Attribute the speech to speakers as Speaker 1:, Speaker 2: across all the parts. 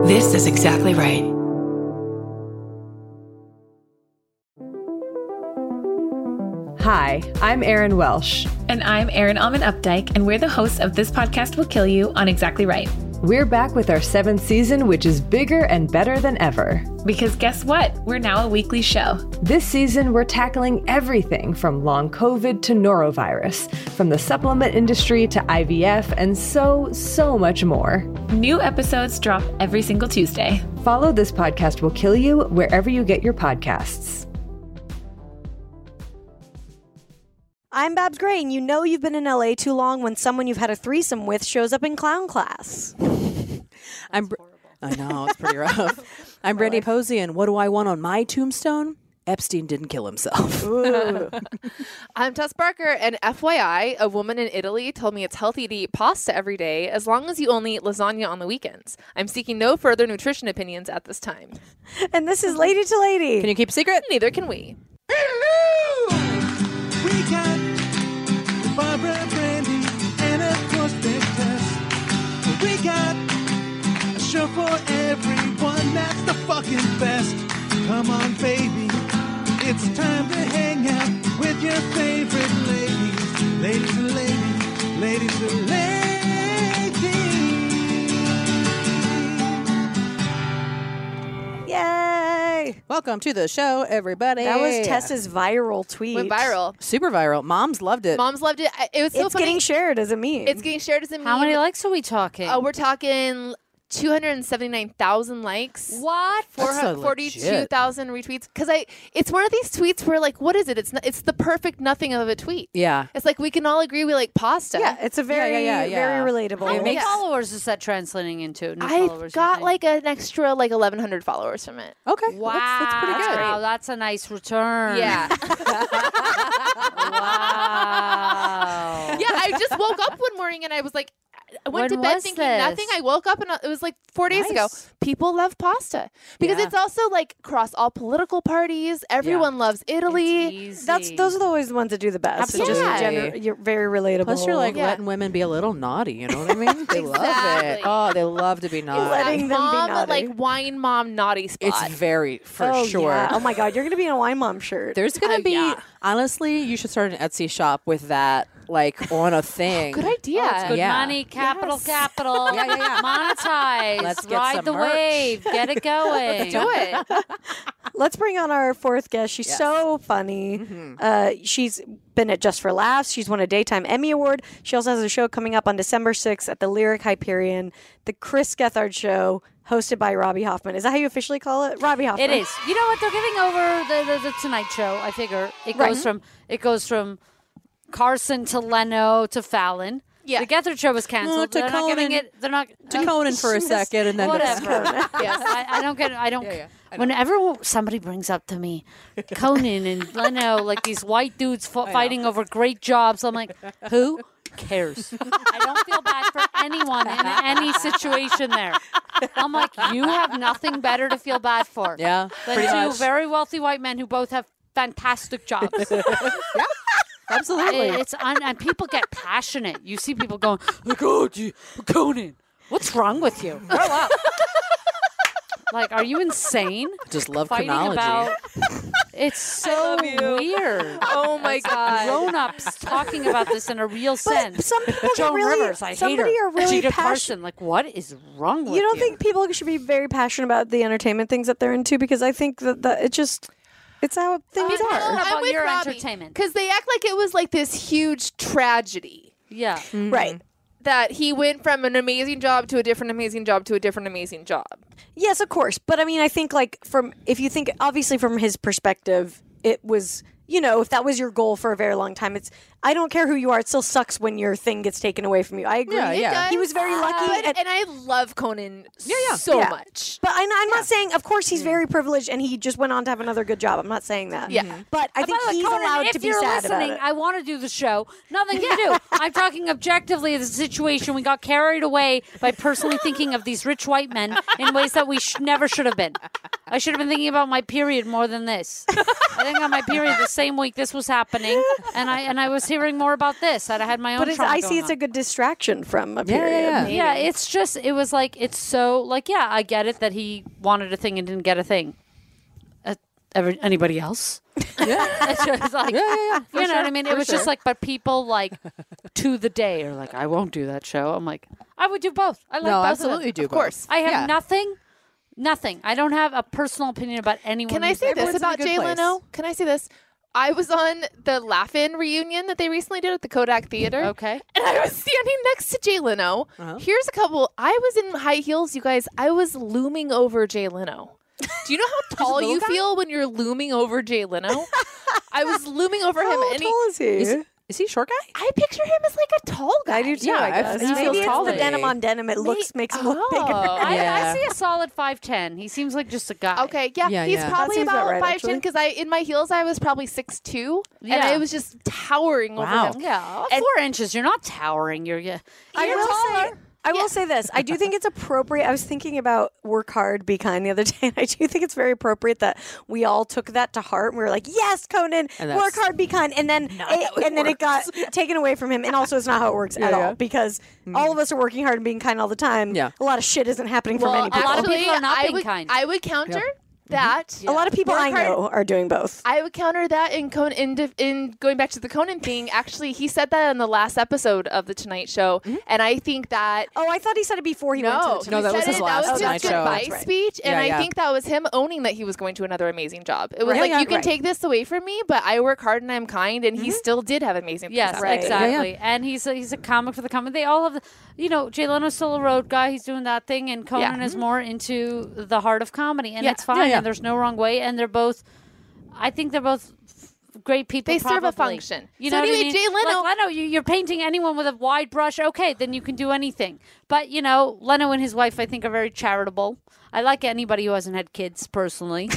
Speaker 1: This is exactly right.
Speaker 2: Hi, I'm Erin Welsh.
Speaker 3: And I'm Erin Alman Updike, and we're the hosts of This Podcast Will Kill You on Exactly Right.
Speaker 2: We're back with our 7th season, which is bigger and better than ever.
Speaker 3: Because guess what? We're now a weekly show.
Speaker 2: This season, we're tackling everything from long COVID to norovirus, from the supplement industry to IVF, and so much more.
Speaker 3: New episodes drop every single Tuesday.
Speaker 2: Follow This Podcast Will Kill You wherever you get your podcasts.
Speaker 4: I'm Babs Gray, and you know you've been in LA too long when someone you've had a threesome with shows up in clown class.
Speaker 5: I know, it's pretty rough. I'm Brandy Posey, and what do I want on my tombstone? Epstein didn't kill himself.
Speaker 6: I'm Tess Barker, and FYI, a woman in Italy told me it's healthy to eat pasta every day as long as you only eat lasagna on the weekends. I'm seeking no further nutrition opinions at this time.
Speaker 4: And this is Lady to Lady.
Speaker 5: Can you keep a secret?
Speaker 6: Neither can we.
Speaker 7: Hello! We got Barbara, Brandy, and of course Big Tess. We got a show for everyone that's the fucking best. Come on, baby, it's time to hang out with your favorite ladies. Ladies to ladies, ladies to ladies.
Speaker 4: Yay!
Speaker 5: Welcome to the show, everybody.
Speaker 4: That was Tess's viral tweet.
Speaker 6: Went viral.
Speaker 5: Super viral. Moms loved it.
Speaker 6: Moms loved it. It was so
Speaker 4: It's
Speaker 6: funny.
Speaker 4: getting shared as a meme.
Speaker 6: It's getting shared as a meme.
Speaker 8: How many likes are we talking?
Speaker 6: We're talking 279,000 likes.
Speaker 8: What?
Speaker 5: That's so legit.
Speaker 6: 42,000 retweets. Because it's one of these tweets where, like, what is it? It's the perfect nothing of a tweet.
Speaker 5: Yeah.
Speaker 6: It's like we can all agree we like pasta.
Speaker 4: Yeah, it's a very,
Speaker 5: Yeah.
Speaker 4: very relatable.
Speaker 8: How many
Speaker 6: Yeah.
Speaker 8: followers is that translating into? New
Speaker 6: I've
Speaker 8: followers,
Speaker 6: got
Speaker 8: you think?
Speaker 6: like an extra 1,100 followers from it.
Speaker 5: Okay.
Speaker 8: Wow,
Speaker 5: That's pretty good.
Speaker 8: Wow, that's a nice return.
Speaker 6: Yeah.
Speaker 8: Wow.
Speaker 6: Yeah, I just woke up one morning and I was like, I went
Speaker 8: When
Speaker 6: to bed
Speaker 8: was
Speaker 6: thinking
Speaker 8: this?
Speaker 6: nothing. I woke up and it was like 4 days ago.
Speaker 5: Nice.
Speaker 6: People love pasta because
Speaker 5: Yeah.
Speaker 6: it's also like across all political parties. Everyone loves Italy.
Speaker 8: It's easy.
Speaker 4: Those are always the ones that do the best. It's just
Speaker 5: Absolutely.
Speaker 4: you're very relatable.
Speaker 5: Plus, you're like
Speaker 6: Yeah.
Speaker 5: letting women be a little naughty. You know what I mean? They love it.
Speaker 6: Exactly.
Speaker 5: Oh, they love to be naughty.
Speaker 4: letting them be
Speaker 6: mom,
Speaker 4: naughty.
Speaker 6: like wine mom naughty spot.
Speaker 5: It's very, for
Speaker 4: oh,
Speaker 5: sure.
Speaker 4: Yeah. Oh my God, you're gonna be in a wine mom shirt.
Speaker 5: There's going to be,
Speaker 6: yeah.
Speaker 5: honestly, you should start an Etsy shop with that, like, on a thing.
Speaker 6: Good idea.
Speaker 8: Good
Speaker 5: Yeah.
Speaker 8: money, capital.
Speaker 5: Yeah.
Speaker 8: Monetize.
Speaker 5: Let's get
Speaker 8: Ride
Speaker 5: some
Speaker 8: the
Speaker 5: merch.
Speaker 8: wave. Get it going.
Speaker 6: Do it.
Speaker 4: Let's bring on our fourth guest. She's so funny. She's been at Just for Laughs. She's won a Daytime Emmy Award. She also has a show coming up on December 6th at the Lyric Hyperion, the Chris Gethard Show, hosted by Robbie Hoffman. Is that how you officially call it? Robbie Hoffman.
Speaker 8: It is. You know what? They're giving over the Tonight Show. I figure it goes from Carson to Leno to Fallon.
Speaker 6: Yeah.
Speaker 8: The Gethard Show was canceled.
Speaker 5: to
Speaker 8: They're not giving
Speaker 5: Conan.
Speaker 8: it. They're not
Speaker 5: To Conan for a second and then
Speaker 8: whatever.
Speaker 6: Yes.
Speaker 8: I don't get. I don't.
Speaker 5: Yeah, I know.
Speaker 8: Whenever somebody brings up to me Conan and Leno, like these white dudes fighting over great jobs, I'm like, who cares? I don't feel bad for anyone in any situation there. I'm like, you have nothing better to feel bad for.
Speaker 5: Yeah,
Speaker 8: Than
Speaker 5: pretty
Speaker 8: two
Speaker 5: much.
Speaker 8: very wealthy white men who both have fantastic jobs.
Speaker 5: Absolutely.
Speaker 8: And people get passionate. You see people going, like, oh, Conan, what's wrong with you? Grow up. Like, are you insane?
Speaker 5: Just love
Speaker 8: Fighting
Speaker 5: chronology.
Speaker 8: about. It's so weird.
Speaker 6: Oh my God.
Speaker 8: Grown-ups talking about this in a real sense.
Speaker 4: some people
Speaker 8: Joan
Speaker 4: get really,
Speaker 8: Rivers, I hate her.
Speaker 4: somebody are really
Speaker 8: Gina
Speaker 4: passionate.
Speaker 8: Carson, like, what is wrong with you?
Speaker 4: You don't think people should be very passionate about the entertainment things that they're into? Because I think that it just, it's how things
Speaker 8: Passionate
Speaker 4: are.
Speaker 8: about
Speaker 6: I'm with
Speaker 8: your
Speaker 6: Robbie,
Speaker 8: entertainment.
Speaker 6: because they act like it was like this huge tragedy
Speaker 8: Yeah.
Speaker 4: Right.
Speaker 6: that he went from an amazing job to a different amazing job to a different amazing job.
Speaker 4: Yes, of course. But I mean, I think like if you think obviously from his perspective, it was, you know, if that was your goal for a very long time, I don't care who you are. It still sucks when your thing gets taken away from you. I agree.
Speaker 5: Yeah, yeah.
Speaker 6: It does.
Speaker 4: He was very lucky.
Speaker 6: And I love Conan so
Speaker 4: Yeah.
Speaker 6: much.
Speaker 4: But I'm not saying, of course, he's very privileged and he just went on to have another good job. I'm not saying that.
Speaker 6: Yeah.
Speaker 4: But I think
Speaker 8: By the way,
Speaker 4: he's
Speaker 8: Conan,
Speaker 4: allowed
Speaker 8: if
Speaker 4: to be
Speaker 8: you're
Speaker 4: sad
Speaker 8: listening,
Speaker 4: about it.
Speaker 8: I want to do the show. Nothing to do. I'm talking objectively of the situation. We got carried away by personally thinking of these rich white men in ways that we never should have been. I should have been thinking about my period more than this. I think on my period the same week this was happening, and I was hearing more about this. That I had my own.
Speaker 4: But I see it's a good distraction from a period.
Speaker 8: Yeah, it's just, it was like, it's so, like, yeah, I get it that he wanted a thing and didn't get a thing. Anybody else?
Speaker 5: Yeah.
Speaker 8: It's just like,
Speaker 5: You
Speaker 8: you know what I mean? It was just like, but people like to the day are like, I won't do that show. I'm like, I would do both. I like
Speaker 5: No,
Speaker 8: both
Speaker 5: absolutely
Speaker 8: of them.
Speaker 5: do
Speaker 6: Of course.
Speaker 5: both.
Speaker 8: I have
Speaker 5: Yeah.
Speaker 8: nothing. I don't have a personal opinion about anyone.
Speaker 6: Can I say this
Speaker 5: Everyone's in a
Speaker 6: about
Speaker 5: good
Speaker 6: Jay
Speaker 5: place.
Speaker 6: Leno? Can I say this? I was on the Laugh-In reunion that they recently did at the Kodak Theater.
Speaker 8: Okay.
Speaker 6: And I was standing next to Jay Leno.
Speaker 5: Uh-huh.
Speaker 6: Here's a couple. I was in high heels, you guys. I was looming over Jay Leno. Do you know how tall you feel when you're looming over Jay Leno? I was looming over him.
Speaker 4: How
Speaker 6: And
Speaker 4: tall is he?
Speaker 5: Is he a short guy?
Speaker 6: I picture him as like a tall guy.
Speaker 4: I do too.
Speaker 5: Yeah,
Speaker 4: I guess.
Speaker 5: he
Speaker 4: Maybe
Speaker 5: feels
Speaker 4: it's
Speaker 5: taller.
Speaker 4: the denim on denim. It makes him look bigger.
Speaker 8: I
Speaker 5: Yeah.
Speaker 8: see a solid 5'10". He seems like just a guy.
Speaker 6: Okay, yeah,
Speaker 5: Yeah,
Speaker 6: he's
Speaker 5: yeah.
Speaker 6: probably
Speaker 4: That seems about
Speaker 6: about
Speaker 4: right,
Speaker 6: 5'10", because in my heels I was probably 6'2", and
Speaker 8: Yeah.
Speaker 6: I was just towering
Speaker 5: Wow.
Speaker 6: over him.
Speaker 8: Yeah,
Speaker 6: And-
Speaker 8: 4 inches. You're not towering. You're
Speaker 4: I will say this. I do think it's appropriate. I was thinking about work hard, be kind the other day, and I do think it's very appropriate that we all took that to heart. And we were like, yes, Conan,
Speaker 5: And that's
Speaker 4: work hard, be kind. And then it got taken away from him. And also, it's not how it works at all, because all of us are working hard and being kind all the time.
Speaker 5: Yeah.
Speaker 4: A lot of shit isn't happening for many
Speaker 8: a
Speaker 4: people.
Speaker 8: lot of
Speaker 6: Actually,
Speaker 8: people are not
Speaker 6: I
Speaker 8: being
Speaker 6: would,
Speaker 8: kind.
Speaker 6: I would counter that.
Speaker 4: A lot of people
Speaker 6: Work
Speaker 4: I know are doing both.
Speaker 6: I would counter that in going back to the Conan thing. Actually, he said that in the last episode of the Tonight Show, and I think that
Speaker 4: Oh, I thought he said it before he went to the
Speaker 5: No, that
Speaker 6: he
Speaker 5: was
Speaker 6: said
Speaker 5: his
Speaker 6: it-
Speaker 5: last
Speaker 6: that was
Speaker 5: Tonight
Speaker 6: his
Speaker 5: Show.
Speaker 6: goodbye
Speaker 5: That's right.
Speaker 6: speech, and
Speaker 5: Yeah,
Speaker 6: I
Speaker 5: yeah.
Speaker 6: think that was him owning that he was going to another amazing job. It was
Speaker 4: Right.
Speaker 6: like,
Speaker 4: Yeah,
Speaker 6: you can
Speaker 4: right.
Speaker 6: take this away from me, but I work hard and I'm kind, and he still did have amazing things
Speaker 8: Yes,
Speaker 6: happen.
Speaker 4: Right.
Speaker 8: exactly. And he's a comic for the comic. They all have, Jay Leno's still a road guy. He's doing that thing, and Conan is more into the heart of comedy, and
Speaker 6: Yeah.
Speaker 8: it's fine.
Speaker 5: Yeah, yeah.
Speaker 8: And there's no wrong way. And they're both, I think they're both great people.
Speaker 6: They serve a
Speaker 8: probably.
Speaker 6: function.
Speaker 8: You
Speaker 6: So
Speaker 8: know what
Speaker 6: anyway,
Speaker 8: I mean?
Speaker 6: Jay Leno-
Speaker 8: Like Leno, you're painting anyone with a wide brush. Okay, then you can do anything. But Leno and his wife, I think, are very charitable. I like anybody who hasn't had kids personally.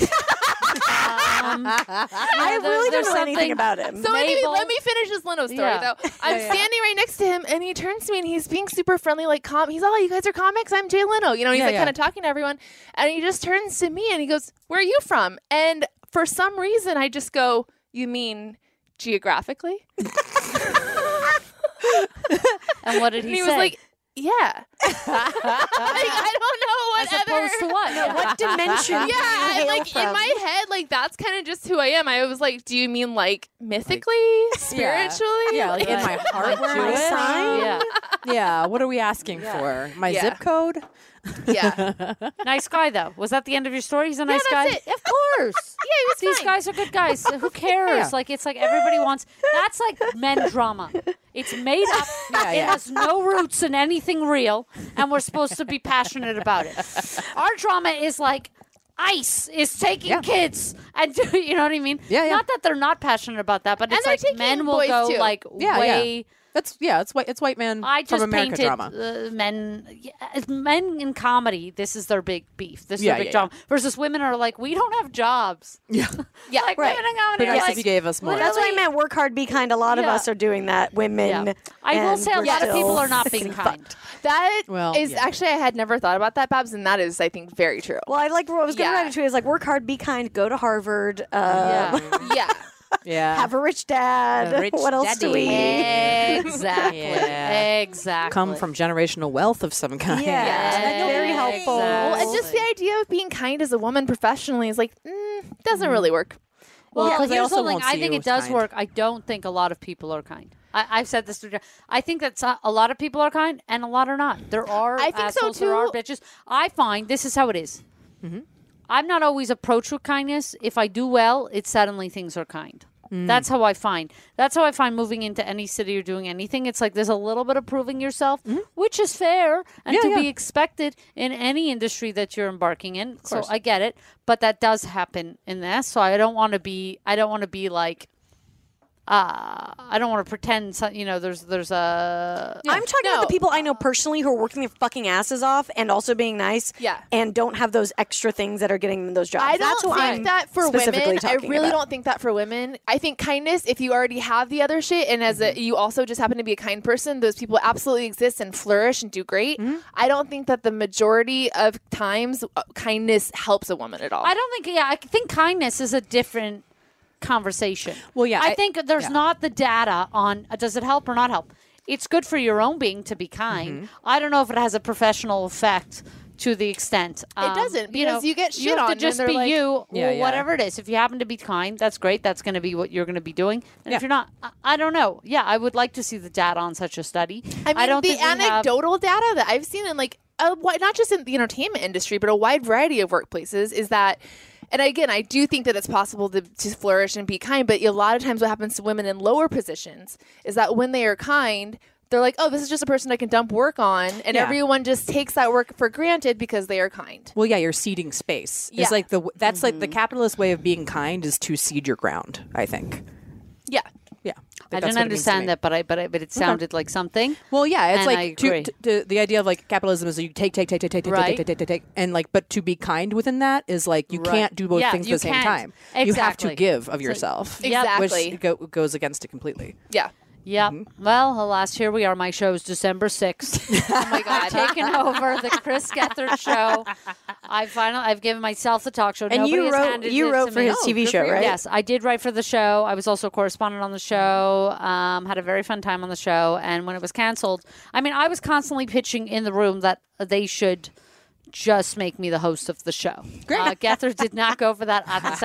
Speaker 4: I really don't know anything about him.
Speaker 6: So anyway,
Speaker 8: Mabel-
Speaker 6: let me finish this Leno story
Speaker 8: Yeah.
Speaker 6: though. I'm standing right next to him, and he turns to me, and he's being super friendly, like he's all, "You guys are comics. I'm Jay Leno." He's
Speaker 5: Yeah,
Speaker 6: like
Speaker 5: yeah.
Speaker 6: kind of talking to everyone, and he just turns to me and he goes, "Where are you from?" And for some reason, I just go, "You mean geographically?"
Speaker 8: And what did
Speaker 6: And
Speaker 8: he
Speaker 6: he
Speaker 8: say?
Speaker 6: was like, "Yeah." I don't know what
Speaker 8: as opposed to what?
Speaker 4: What dimension?
Speaker 6: Yeah,
Speaker 4: do you
Speaker 6: and
Speaker 4: hail
Speaker 6: like
Speaker 4: from?
Speaker 6: in my head, like that's kind of just who I am. I was like, "Do you mean like mythically, spiritually?"
Speaker 5: Yeah, like in my heart, where
Speaker 4: my
Speaker 5: I
Speaker 4: sign?
Speaker 8: Yeah.
Speaker 5: Yeah, what are we asking for? My
Speaker 6: Yeah.
Speaker 5: zip code?
Speaker 6: yeah.
Speaker 8: Nice guy, though. Was that the end of your story? He's a nice
Speaker 6: that's
Speaker 8: guy.
Speaker 6: it.
Speaker 8: Of course.
Speaker 6: Yeah, he was
Speaker 8: These
Speaker 6: fine.
Speaker 8: guys are good guys. Who cares?
Speaker 5: Yeah.
Speaker 8: Like it's like everybody wants. That's like men drama. It's made up.
Speaker 5: Yeah,
Speaker 8: It
Speaker 5: yeah.
Speaker 8: has no roots in anything real, and we're supposed to be passionate about it. Our drama is like ICE is taking kids, and you know what I mean?
Speaker 5: Yeah, yeah.
Speaker 8: Not that they're not passionate about that, but
Speaker 6: And
Speaker 8: it's
Speaker 6: they're
Speaker 8: like
Speaker 6: taking
Speaker 8: men will
Speaker 6: boys,
Speaker 8: go
Speaker 6: too.
Speaker 8: like
Speaker 5: Yeah,
Speaker 8: way.
Speaker 5: yeah. It's white man
Speaker 8: I
Speaker 5: from
Speaker 8: just
Speaker 5: America
Speaker 8: painted
Speaker 5: drama.
Speaker 8: men in comedy. This is their big beef. This is
Speaker 5: Yeah,
Speaker 8: their big
Speaker 5: yeah,
Speaker 8: drama. Versus women are like, we don't have jobs.
Speaker 5: Yeah,
Speaker 6: Yeah,
Speaker 8: Like
Speaker 4: Right.
Speaker 8: women in comedy
Speaker 5: be
Speaker 8: are
Speaker 5: nice
Speaker 8: like,
Speaker 5: if you gave us more.
Speaker 4: That's what I meant. Work hard, be kind. A lot of
Speaker 8: Yeah.
Speaker 4: us are doing that. Women.
Speaker 8: Yeah. I will
Speaker 4: and
Speaker 8: say a
Speaker 4: we're
Speaker 8: lot of people
Speaker 4: still
Speaker 8: are not being
Speaker 4: getting
Speaker 8: kind.
Speaker 4: fucked.
Speaker 6: That is
Speaker 5: Well, yeah.
Speaker 6: actually, I had never thought about that, Babs, and that is, I think, very true.
Speaker 4: Well, I like what I was going to
Speaker 6: Yeah.
Speaker 4: write into is like work hard, be kind, go to Harvard,
Speaker 8: Yeah.
Speaker 6: Yeah.
Speaker 5: Yeah,
Speaker 4: have a rich dad.
Speaker 5: A rich
Speaker 4: what else do we?
Speaker 8: Exactly.
Speaker 5: Yeah.
Speaker 8: Exactly.
Speaker 5: come from generational wealth of some kind.
Speaker 4: Yeah, that's very helpful.
Speaker 6: Well, and just the idea of being kind as a woman professionally is like, doesn't really work.
Speaker 8: Well,
Speaker 5: Yeah, 'cause they
Speaker 8: here's
Speaker 5: also
Speaker 8: the thing.
Speaker 5: won't
Speaker 8: I
Speaker 5: see
Speaker 8: think
Speaker 5: you
Speaker 8: it
Speaker 5: as
Speaker 8: does
Speaker 5: kind.
Speaker 8: work. I don't think a lot of people are kind. I've said this to. I think that a lot of people are kind and a lot are not. There are
Speaker 6: I think so,
Speaker 8: assholes, there are
Speaker 6: too.
Speaker 8: bitches. I find this is how it is. I'm not always approached with kindness. If I do well, it's suddenly things are kind. That's how I find. That's how I find moving into any city or doing anything. It's like there's a little bit of proving yourself, which is fair and
Speaker 5: Yeah,
Speaker 8: to
Speaker 5: yeah.
Speaker 8: be expected in any industry that you're embarking in. So I get it, but that does happen in this. So I don't want to be. I don't want to be like. I don't want to pretend. There's a.
Speaker 4: I'm talking about the people I know personally who are working their fucking asses off and also being nice.
Speaker 6: Yeah.
Speaker 4: And don't have those extra things that are getting them those jobs.
Speaker 6: I
Speaker 4: That's
Speaker 6: don't
Speaker 4: who
Speaker 6: think
Speaker 4: I'm
Speaker 6: that for
Speaker 4: specifically
Speaker 6: women. I
Speaker 4: talking
Speaker 6: really
Speaker 4: about.
Speaker 6: don't think that for women. I think kindness, if you already have the other shit and you also just happen to be a kind person, those people absolutely exist and flourish and do great. I don't think that the majority of times kindness helps a woman at all.
Speaker 8: I don't think. Yeah, I think kindness is a different conversation.
Speaker 5: Well, yeah,
Speaker 8: I think there's not the data on does it help or not help. It's good for your own being to be kind. I don't know if it has a professional effect to the extent
Speaker 6: It doesn't, because you get shit
Speaker 8: you have
Speaker 6: on
Speaker 8: to
Speaker 6: and
Speaker 8: just
Speaker 6: they're
Speaker 8: be
Speaker 6: like-
Speaker 8: you,
Speaker 5: Yeah, yeah.
Speaker 8: whatever it is. If you happen to be kind, that's great. That's going to be what you're going to be doing. And if you're not, I don't know. Yeah, I would like to see the data on such a study.
Speaker 6: I mean,
Speaker 8: don't
Speaker 6: the
Speaker 8: think we have-
Speaker 6: anecdotal data that I've seen in not just in the entertainment industry, but a wide variety of workplaces is that, and again, I do think that it's possible to flourish and be kind, but a lot of times what happens to women in lower positions is that when they are kind, they're like, oh, this is just a person I can dump work on, and everyone just takes that work for granted because they are kind.
Speaker 5: Well, yeah, you're ceding space.
Speaker 6: Yeah.
Speaker 5: It's like that's like the capitalist way of being kind is to cede your ground, I think.
Speaker 6: Yeah.
Speaker 5: Yeah.
Speaker 8: I didn't understand that, but it sounded like something.
Speaker 5: Well, yeah, it's
Speaker 8: And I
Speaker 5: like
Speaker 8: agree.
Speaker 5: the idea of like capitalism is you take,
Speaker 8: Right.
Speaker 5: and like, but to be kind within that is like you can't do both
Speaker 8: Yeah,
Speaker 5: things at
Speaker 8: you
Speaker 5: the same
Speaker 8: can't.
Speaker 5: time. You have to
Speaker 8: Exactly.
Speaker 5: give of yourself,
Speaker 6: Exactly.
Speaker 5: which goes against it completely.
Speaker 6: Yeah.
Speaker 8: Yep. Well, alas, here we are. My show is December 6th.
Speaker 6: Oh my God.
Speaker 8: Taking over the Chris Gethard show. I've given myself the talk show.
Speaker 4: And
Speaker 8: Nobody
Speaker 4: you
Speaker 8: has
Speaker 4: wrote
Speaker 8: handed
Speaker 4: you
Speaker 8: it
Speaker 4: wrote
Speaker 8: to
Speaker 4: for
Speaker 8: me.
Speaker 4: his TV
Speaker 6: good
Speaker 4: show,
Speaker 6: for you.
Speaker 4: right?
Speaker 8: Yes, I did write for the show. I was also a correspondent on the show. Had a very fun time on the show. And when it was canceled, I mean, I was constantly pitching in the room that they should just make me the host of the show. Gethard did not go for that at the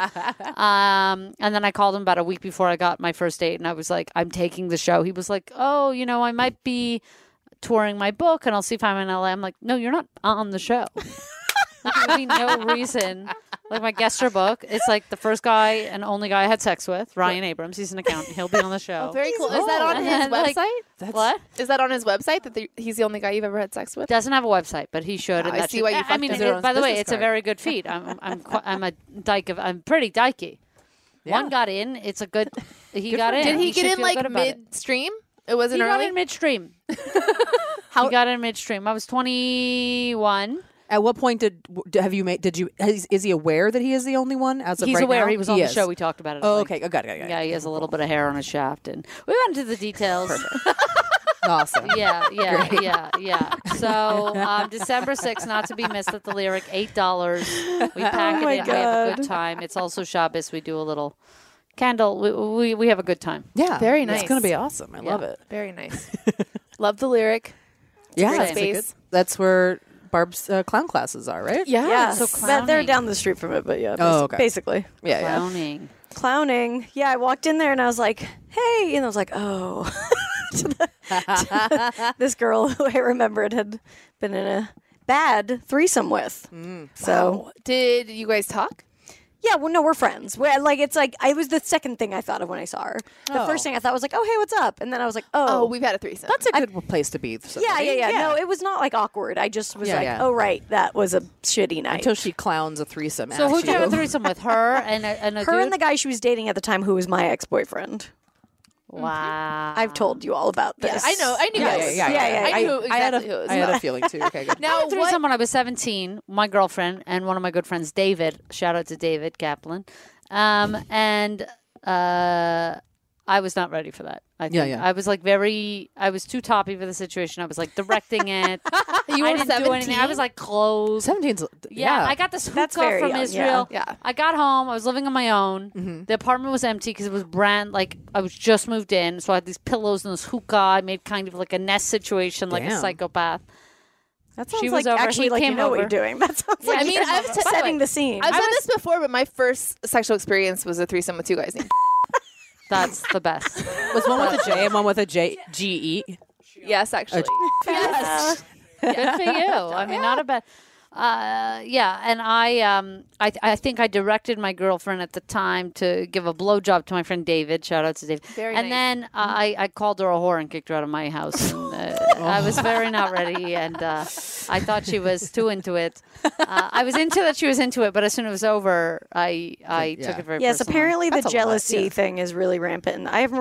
Speaker 8: time. And then I called him about a week before I got my first date, and I was like, I'm taking the show. He was like, oh, I might be touring my book, and I'll see if I'm in LA. I'm like, no, you're not on the show. There would be no reason. Like my guest star book, it's like the first guy and only guy I had sex with, Ryan Abrams. He's an accountant. He'll be on the show.
Speaker 6: Very cool. Is that on
Speaker 8: And
Speaker 6: his
Speaker 8: then, like,
Speaker 6: website?
Speaker 8: What?
Speaker 6: Is that on his website that he's the only guy you've ever had sex with?
Speaker 8: Doesn't have a website, but he should.
Speaker 6: Oh,
Speaker 8: and
Speaker 6: I
Speaker 8: that
Speaker 6: see
Speaker 8: should-
Speaker 6: why you
Speaker 8: I
Speaker 6: fucked
Speaker 8: mean,
Speaker 6: his
Speaker 8: it- by the way,
Speaker 6: business
Speaker 8: it's a
Speaker 6: card.
Speaker 8: very good feat. I'm a dyke of. I'm pretty dykey. One got in. It's a good. He got in.
Speaker 6: Did he
Speaker 8: You
Speaker 6: get
Speaker 8: should
Speaker 6: in
Speaker 8: feel
Speaker 6: like
Speaker 8: good about it.
Speaker 6: midstream? It wasn't
Speaker 8: He got
Speaker 6: early.
Speaker 8: in midstream. He got in midstream. I was 21.
Speaker 5: At what point is he aware that he is the only one as of
Speaker 8: He's
Speaker 5: right
Speaker 8: aware.
Speaker 5: now?
Speaker 8: He was on the
Speaker 5: is.
Speaker 8: show. We talked about it.
Speaker 5: Oh,
Speaker 8: Like,
Speaker 5: okay. I got it.
Speaker 8: Yeah, he has a little bit of hair on his shaft, and we went into the details.
Speaker 5: Awesome.
Speaker 8: Yeah. So December 6th, not to be missed at the Lyric, $8. We pack it in. We have a good time. It's also Shabbos. We do a little candle. We have a good time.
Speaker 5: Yeah.
Speaker 6: Very
Speaker 5: It's
Speaker 6: nice.
Speaker 5: going to be awesome. I love it.
Speaker 6: Very nice. Love the lyric.
Speaker 5: Yeah.
Speaker 6: great
Speaker 5: it's a
Speaker 6: space.
Speaker 5: that's where Barb's clown classes are, right?
Speaker 4: Yeah,
Speaker 8: So
Speaker 4: but they're
Speaker 8: clowning.
Speaker 4: down the street from it. But yeah,
Speaker 5: Oh, okay.
Speaker 4: basically
Speaker 5: Yeah. Yeah.
Speaker 8: Clowning.
Speaker 4: clowning. Yeah, I walked in there and I was like, "Hey," and I was like, "Oh." This girl who I remembered had been in a bad threesome with. So
Speaker 6: Did you guys talk?
Speaker 4: yeah, well, no, we're friends. It's like I was the second thing I thought of when I saw her. The first thing I thought was like, "Oh, hey, what's up?" And then I was like,
Speaker 6: Oh,
Speaker 4: "Oh,
Speaker 6: we've had a threesome.
Speaker 5: That's a good place to be.
Speaker 4: yeah. No, it was not like awkward. I just was
Speaker 5: Yeah,
Speaker 4: like,
Speaker 5: yeah.
Speaker 4: "Oh, right, that was a shitty night."
Speaker 5: Until she clowns a threesome
Speaker 8: So
Speaker 5: at
Speaker 8: who'd you have a
Speaker 5: you.
Speaker 8: threesome with? Her and a
Speaker 4: her
Speaker 8: dude?
Speaker 4: and the guy she was dating at the time, who was my ex-boyfriend.
Speaker 8: Wow.
Speaker 4: I've told you all about this.
Speaker 6: Yeah, I know. I knew.
Speaker 5: Yeah,
Speaker 6: this.
Speaker 5: yeah, yeah.
Speaker 6: I knew
Speaker 5: I had
Speaker 6: exactly who it was.
Speaker 5: I had a feeling too. Okay, good.
Speaker 6: Now,
Speaker 8: threw
Speaker 6: what?
Speaker 8: someone when I was 17, my girlfriend and one of my good friends, David. Shout out to David Kaplan. And I was not ready for that. I think.
Speaker 5: Yeah.
Speaker 8: I was like I was too toppy for the situation. I was like directing it.
Speaker 6: You
Speaker 8: I
Speaker 6: were
Speaker 8: didn't do anything.
Speaker 6: 17?
Speaker 8: I was like clothes.
Speaker 5: 17's
Speaker 8: Yeah, I got this
Speaker 4: That's
Speaker 8: hookah
Speaker 4: very
Speaker 8: from
Speaker 4: young, yeah.
Speaker 8: Israel.
Speaker 6: Yeah.
Speaker 8: I got home. I was living on my own. The apartment was empty because it was I was just moved in. So I had these pillows and this hookah. I made kind of like a nest situation, like a
Speaker 5: Damn.
Speaker 8: psychopath.
Speaker 4: That sounds
Speaker 8: She
Speaker 4: like
Speaker 8: was over.
Speaker 4: actually
Speaker 8: He
Speaker 4: like you
Speaker 8: came
Speaker 4: know what
Speaker 8: over.
Speaker 4: you're doing. That sounds like
Speaker 6: I mean,
Speaker 4: you're
Speaker 6: I've by the
Speaker 4: setting
Speaker 6: way,
Speaker 4: the scene.
Speaker 6: I've said this before, but my first sexual experience was a threesome with two guys named.
Speaker 8: That's the best.
Speaker 5: Was one with a J and one with a G-E?
Speaker 6: Yes, actually. Yes.
Speaker 8: Good for you. I mean, not a bad. Yeah, and I think I directed my girlfriend at the time to give a blowjob to my friend David. Shout out to David.
Speaker 6: Very
Speaker 8: and
Speaker 6: nice.
Speaker 8: then I called her a whore and kicked her out of my house. And, I was very not ready, and I thought she was too into it. I was into that she was into it, but as soon as it was over, I took it very
Speaker 4: Yes,
Speaker 8: personally.
Speaker 4: apparently the
Speaker 5: That's a lot,
Speaker 4: jealousy
Speaker 5: yeah.
Speaker 4: thing is really rampant. I've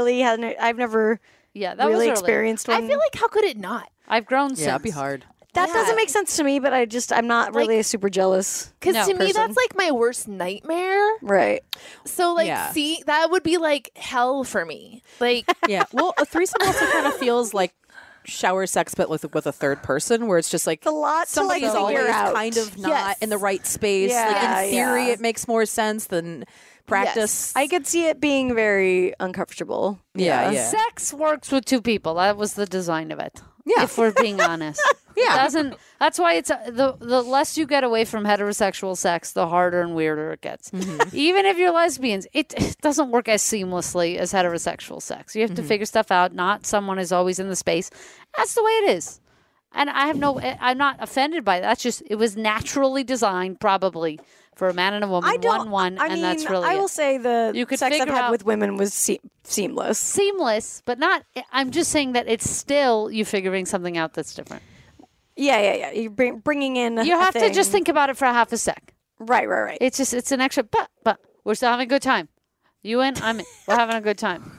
Speaker 4: never
Speaker 8: Yeah, that
Speaker 4: really
Speaker 8: was early.
Speaker 4: experienced one.
Speaker 6: I feel like how could it not?
Speaker 8: I've grown
Speaker 5: Yeah,
Speaker 8: since.
Speaker 5: it'd be hard.
Speaker 4: that
Speaker 6: Yeah.
Speaker 4: doesn't make sense to me, but I'm not really a super jealous.
Speaker 6: Because
Speaker 8: No,
Speaker 6: to me,
Speaker 4: person.
Speaker 6: that's like my worst nightmare.
Speaker 4: Right.
Speaker 6: So, like,
Speaker 5: Yeah.
Speaker 6: see, that would be like hell for me. Like,
Speaker 5: Yeah. Well, a threesome also kind of feels like shower sex, but with a third person, where it's just like
Speaker 4: It's a lot to like
Speaker 5: somebody's
Speaker 4: figure
Speaker 5: always
Speaker 4: out.
Speaker 5: kind of not
Speaker 4: Yes.
Speaker 5: in the right space.
Speaker 4: Yeah,
Speaker 5: Like, in theory,
Speaker 4: yeah.
Speaker 5: it makes more sense than practice.
Speaker 4: I could see it being very uncomfortable.
Speaker 5: Yeah.
Speaker 8: Sex works with two people. That was the design of it.
Speaker 5: Yeah.
Speaker 8: If we're being honest.
Speaker 5: Yeah.
Speaker 8: It doesn't. That's why it's the less you get away from heterosexual sex, the harder and weirder it gets.
Speaker 5: Mm-hmm.
Speaker 8: Even if you're lesbians, it doesn't work as seamlessly as heterosexual sex. You have
Speaker 5: Mm-hmm.
Speaker 8: to figure stuff out. Not someone is always in the space. That's the way it is. And I'm not offended by that. That's just, it was naturally designed probably for a man and a woman,
Speaker 4: I don't.
Speaker 8: one,
Speaker 4: I
Speaker 8: and
Speaker 4: mean,
Speaker 8: that's really
Speaker 4: I will
Speaker 8: it.
Speaker 4: say the
Speaker 8: You could
Speaker 4: sex I've
Speaker 8: figure
Speaker 4: had
Speaker 8: out-
Speaker 4: with women was seamless.
Speaker 8: Seamless, but not. I'm just saying that it's still you figuring something out that's different.
Speaker 4: Yeah. You're bringing in.
Speaker 8: You
Speaker 4: a
Speaker 8: have to just
Speaker 4: thing.
Speaker 8: think about it for a half a sec.
Speaker 4: Right.
Speaker 8: It's an extra. But we're still having a good time. You in? I'm in. We're having a good time,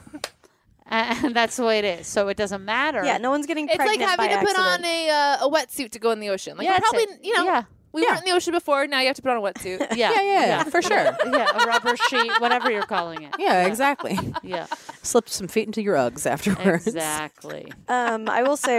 Speaker 8: and that's the way it is. So it doesn't matter.
Speaker 4: Yeah, no one's getting
Speaker 6: it's like
Speaker 4: pregnant
Speaker 6: having to
Speaker 4: by
Speaker 6: put on
Speaker 4: accident.
Speaker 6: a wetsuit to go in the ocean. Like,
Speaker 8: Yeah,
Speaker 6: we're
Speaker 8: that's
Speaker 6: probably,
Speaker 8: it.
Speaker 6: you know,
Speaker 8: Yeah.
Speaker 6: we weren't in the ocean before. Now you have to put on a wetsuit.
Speaker 8: Yeah,
Speaker 5: for sure.
Speaker 8: Yeah, a rubber sheet, whatever you're calling it.
Speaker 5: Yeah, exactly.
Speaker 8: Yeah,
Speaker 5: Slip some feet into your Uggs afterwards.
Speaker 8: exactly.
Speaker 4: I will say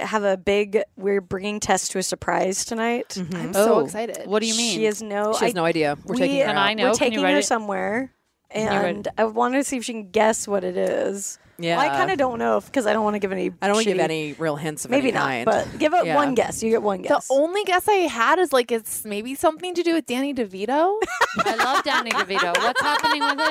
Speaker 4: we're bringing Tess to a surprise tonight.
Speaker 6: I'm so
Speaker 8: Oh,
Speaker 6: excited.
Speaker 8: What do you mean?
Speaker 4: She has no.
Speaker 5: She has no idea. We're taking her
Speaker 8: Can
Speaker 5: out.
Speaker 8: I know?
Speaker 4: We're
Speaker 8: Can you
Speaker 4: taking
Speaker 8: write
Speaker 4: her
Speaker 8: it?
Speaker 4: somewhere,
Speaker 8: you write
Speaker 4: and I wanted to see if she can guess what it is.
Speaker 5: Yeah.
Speaker 4: Well, I kind of don't know because I don't want to give any.
Speaker 5: I don't want to give
Speaker 4: shitty-
Speaker 5: any real hints of
Speaker 4: Maybe
Speaker 5: any
Speaker 4: not,
Speaker 5: kind.
Speaker 4: but give it
Speaker 5: Yeah.
Speaker 4: one guess. You get one
Speaker 6: The
Speaker 4: guess.
Speaker 6: only guess I had is like it's maybe something to do with Danny DeVito.
Speaker 8: I love Danny DeVito. What's happening with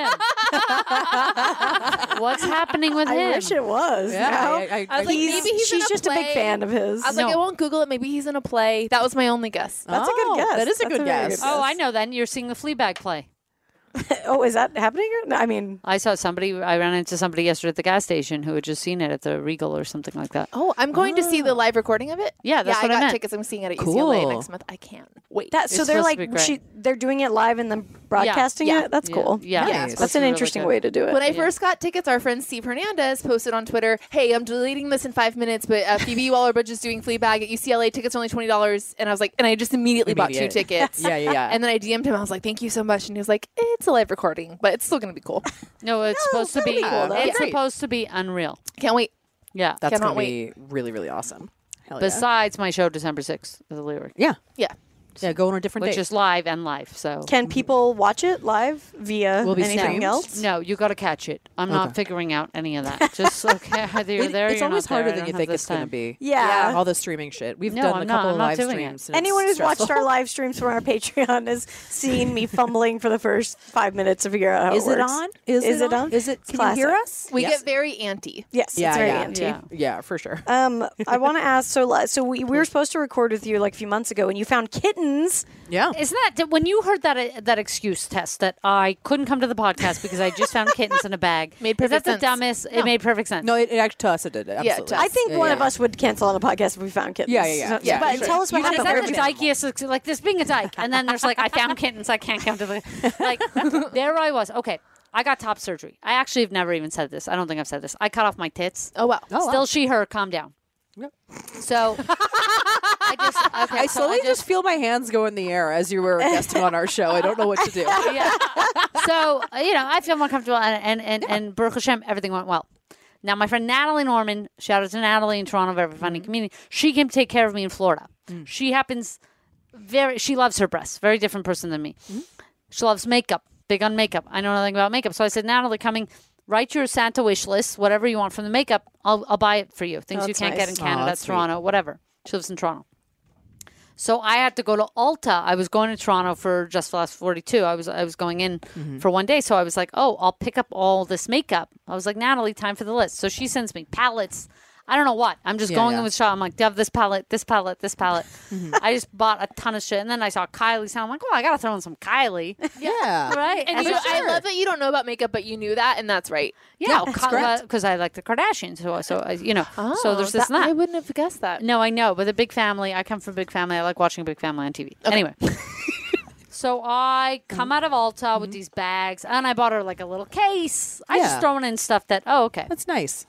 Speaker 8: him? What's happening with him?
Speaker 4: I wish it was.
Speaker 5: Yeah,
Speaker 4: no?
Speaker 5: I
Speaker 6: I was like,
Speaker 4: He's-
Speaker 6: maybe he's in
Speaker 4: she's
Speaker 6: a
Speaker 4: just a big
Speaker 6: play.
Speaker 4: fan of his.
Speaker 6: I was like,
Speaker 8: No.
Speaker 6: I won't Google it. Maybe he's in a play. That was my only guess.
Speaker 4: That's a good guess.
Speaker 5: That is a
Speaker 4: That's
Speaker 5: good
Speaker 4: a very
Speaker 5: guess.
Speaker 4: good
Speaker 8: Oh, I know. Then you're seeing the Fleabag play.
Speaker 4: Oh, is that happening? No, I mean,
Speaker 8: I ran into somebody yesterday at the gas station who had just seen it at the Regal or something like that.
Speaker 6: Oh, I'm going to see the live recording of it.
Speaker 8: Yeah, that's
Speaker 6: yeah,
Speaker 8: what I
Speaker 6: I got
Speaker 8: meant.
Speaker 6: tickets. I'm seeing it at UCLA
Speaker 5: Cool.
Speaker 6: next month. I can't wait.
Speaker 4: that. So
Speaker 8: It's
Speaker 4: they're
Speaker 8: supposed to be
Speaker 4: like
Speaker 8: great.
Speaker 4: they're doing it live and then broadcasting
Speaker 6: Yeah.
Speaker 4: it. That's
Speaker 8: Yeah.
Speaker 4: cool.
Speaker 8: Yeah,
Speaker 5: Nice.
Speaker 8: it's
Speaker 4: That's
Speaker 8: supposed to
Speaker 4: an
Speaker 8: be really
Speaker 4: interesting
Speaker 8: good.
Speaker 4: way to do it.
Speaker 6: When I first got tickets, our friend Steve Hernandez posted on Twitter, "Hey, I'm deleting this in 5 minutes, but Phoebe Waller-Bridge is doing Fleabag at UCLA. Tickets are only $20." And I was like, and I just immediately bought 2
Speaker 5: Immediate.
Speaker 6: tickets.
Speaker 5: Yeah.
Speaker 6: And then I DM'd him. I was like, "Thank you so much." And he was like, "It's a live recording, but it's still going to be cool.
Speaker 8: No, it's supposed to
Speaker 4: that'll
Speaker 8: be.
Speaker 4: be cool, though.
Speaker 8: It's
Speaker 6: Great.
Speaker 8: supposed to be unreal.
Speaker 6: Can't wait."
Speaker 8: Yeah.
Speaker 5: That's
Speaker 6: Cannot
Speaker 5: going to be really, really awesome. Hell yeah.
Speaker 8: Besides my show December 6th, the Lyric,
Speaker 5: Yeah.
Speaker 6: Yeah.
Speaker 5: Yeah, go on a different
Speaker 8: which
Speaker 5: date.
Speaker 8: is live and live. So
Speaker 4: Can people watch it live via
Speaker 5: Will be
Speaker 4: anything
Speaker 5: streamed?
Speaker 4: else?
Speaker 8: no, you got to catch it. I'm not
Speaker 5: Okay.
Speaker 8: figuring out any of that. Just okay, either you're there,
Speaker 5: it's
Speaker 8: you're
Speaker 5: always
Speaker 8: not there.
Speaker 5: harder
Speaker 8: I
Speaker 5: than
Speaker 8: don't
Speaker 5: you
Speaker 8: have
Speaker 5: think
Speaker 8: this
Speaker 5: it's going to
Speaker 8: time.
Speaker 5: be.
Speaker 4: Yeah.
Speaker 5: All the streaming shit. We've
Speaker 8: No,
Speaker 5: done
Speaker 8: I'm
Speaker 5: a
Speaker 8: not-
Speaker 5: couple
Speaker 8: I'm
Speaker 5: of
Speaker 8: not
Speaker 5: live
Speaker 8: doing it.
Speaker 5: streams. and
Speaker 4: Anyone
Speaker 5: it's
Speaker 4: who's watched
Speaker 5: stressful.
Speaker 4: our live streams from our Patreon has seen me fumbling for the first 5 minutes to figure out how
Speaker 5: Is
Speaker 4: it
Speaker 5: it
Speaker 4: works.
Speaker 5: on?
Speaker 4: Is it on?
Speaker 5: Is it? Can
Speaker 4: Classic.
Speaker 5: you hear us?
Speaker 6: We
Speaker 5: Yes.
Speaker 6: get very anti.
Speaker 4: Yes,
Speaker 5: Yeah,
Speaker 4: it's very
Speaker 5: yeah.
Speaker 4: anti.
Speaker 8: Yeah.
Speaker 5: Yeah, for sure.
Speaker 4: I want to ask. So we were supposed to record with you like a few months ago, and you found kittens.
Speaker 5: Yeah.
Speaker 8: Isn't that when you heard that excuse test that I couldn't come to the podcast because I just found kittens in a bag?
Speaker 6: Made
Speaker 8: Is
Speaker 6: perfect
Speaker 8: that the
Speaker 6: sense.
Speaker 8: dumbest? It made perfect sense.
Speaker 5: No, it actually to us it did. Absolutely.
Speaker 6: to us.
Speaker 4: I think
Speaker 5: Yeah,
Speaker 4: one
Speaker 5: yeah.
Speaker 4: of us would cancel on a podcast if we found kittens.
Speaker 5: Yeah.
Speaker 4: So-
Speaker 6: Yeah,
Speaker 4: but
Speaker 6: sure.
Speaker 4: tell us what
Speaker 8: And is
Speaker 4: happened.
Speaker 8: that the dykiest? Like this being a dyke, and then there's like I found kittens, I can't come to the like. There I was. Okay, I got top surgery. I actually have never even said this. I don't think I've said this. I cut off my tits.
Speaker 6: Oh wow.
Speaker 8: Still, she, her. Calm down.
Speaker 5: Yep.
Speaker 8: So
Speaker 5: I slowly just feel my hands go in the air as you were guesting on our show. I don't know what to do.
Speaker 8: yeah. So I feel more comfortable, and Baruch Hashem, everything went well. Now, my friend Natalie Norman, shout out to Natalie in Toronto, very funny comedian. She came to take care of me in Florida. She happens she loves her breasts. Very different person than me. She loves makeup. Big on makeup. I know nothing about makeup, so I said, Natalie, write your Santa wish list, whatever you want from the makeup. I'll buy it for you. Things you
Speaker 4: that's
Speaker 8: can't get in
Speaker 4: nice.
Speaker 8: Canada,
Speaker 5: that's sweet.
Speaker 8: Toronto, whatever. She lives in Toronto. So I had to go to Ulta. I was going to Toronto for Just for Last 42. I was going in for one day. So I was like, oh, I'll pick up all this makeup. I was like, Natalie, time for the list. So she sends me palettes. I don't know what. I'm just going in with shop. I'm like, do you have this palette, this palette, this palette? I just bought a ton of shit. And then I saw Kylie's. I'm like, I got to throw in some Kylie.
Speaker 5: Yeah.
Speaker 8: Right?
Speaker 6: And I love that you don't know about makeup, but you knew that, and that's right.
Speaker 8: Yeah, because I like the Kardashians. So there's this and that.
Speaker 6: I wouldn't have guessed that.
Speaker 8: No, I know. But a big family. I come from a big family. I like watching a big family on TV. Okay. Anyway. So I come out of Ulta with these bags, and I bought her like a little case. I just throwing in stuff that, okay.
Speaker 5: That's nice.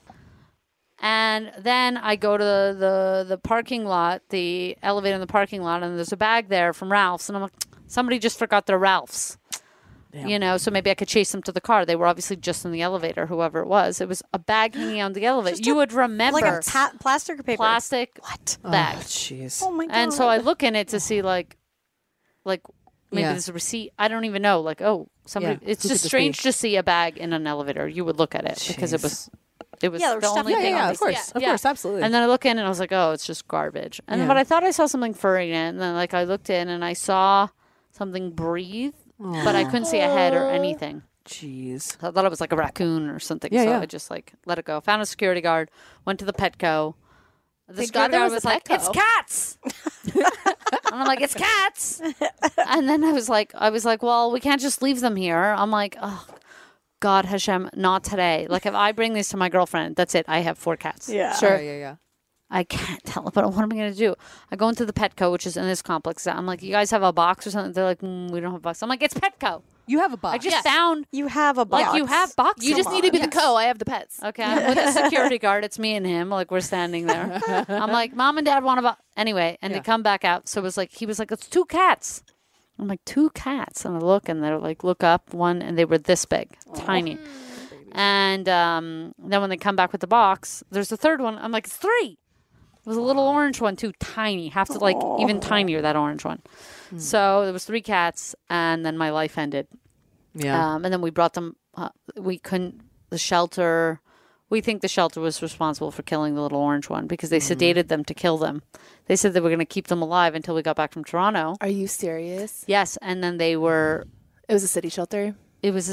Speaker 8: And then I go to the parking lot, the elevator in the parking lot, and there's a bag there from Ralph's. And I'm like, somebody just forgot their Ralph's. Damn. So maybe I could chase them to the car. They were obviously just in the elevator, whoever it was. It was a bag hanging on the elevator. You would remember.
Speaker 4: Like a plastic or paper?
Speaker 8: Plastic bag.
Speaker 5: Oh, jeez.
Speaker 4: Oh, my God.
Speaker 8: And so I look in it to see, like maybe there's a receipt. I don't even know. Like, somebody. It's just strange to see a bag in an elevator. You would look at it because it was the only thing.
Speaker 5: Yeah, of course. Of course, absolutely.
Speaker 8: And then I look in and I was like, it's just garbage. And but I thought I saw something furry in it. And then I looked in and I saw something breathe, but I couldn't see a head or anything.
Speaker 5: Jeez.
Speaker 8: I thought it was like a raccoon or something. I just let it go. Found a security guard, went to the Petco. The security guard was like, it's cats. And I'm like, it's cats. And then I was like, well, we can't just leave them here. I'm like, oh, God, Hashem, not today. Like, if I bring these to my girlfriend, that's it. I have 4 cats.
Speaker 4: Yeah.
Speaker 8: Sure.
Speaker 5: Yeah.
Speaker 8: I can't tell her, but what am I going to do? I go into the Petco, which is in this complex. I'm like, you guys have a box or something? They're like, we don't have a box. I'm like, it's Petco.
Speaker 5: You have a box.
Speaker 8: I just found.
Speaker 4: You have a box.
Speaker 8: Like, you have boxes.
Speaker 6: You just need to be the co. I have the pets.
Speaker 8: Okay, I'm with the security guard. It's me and him. Like, we're standing there. I'm like, Mom and Dad want a box. Anyway, and they come back out. So it was like, he was like, it's 2 cats. I'm like, 2 cats. And I look, and they're like, look up, one, and they were this big, tiny. And then when they come back with the box, there's a third one. I'm like, it's 3. It was a little orange one, too, tiny. Have to, even tinier, that orange one. So there was 3 cats, and then my life ended.
Speaker 5: Yeah.
Speaker 8: And then we brought them, we think the shelter was responsible for killing the little orange one because they sedated them to kill them. They said they were going to keep them alive until we got back from Toronto.
Speaker 6: Are you serious?
Speaker 8: Yes. And then they were.
Speaker 6: It was a city shelter?
Speaker 8: It was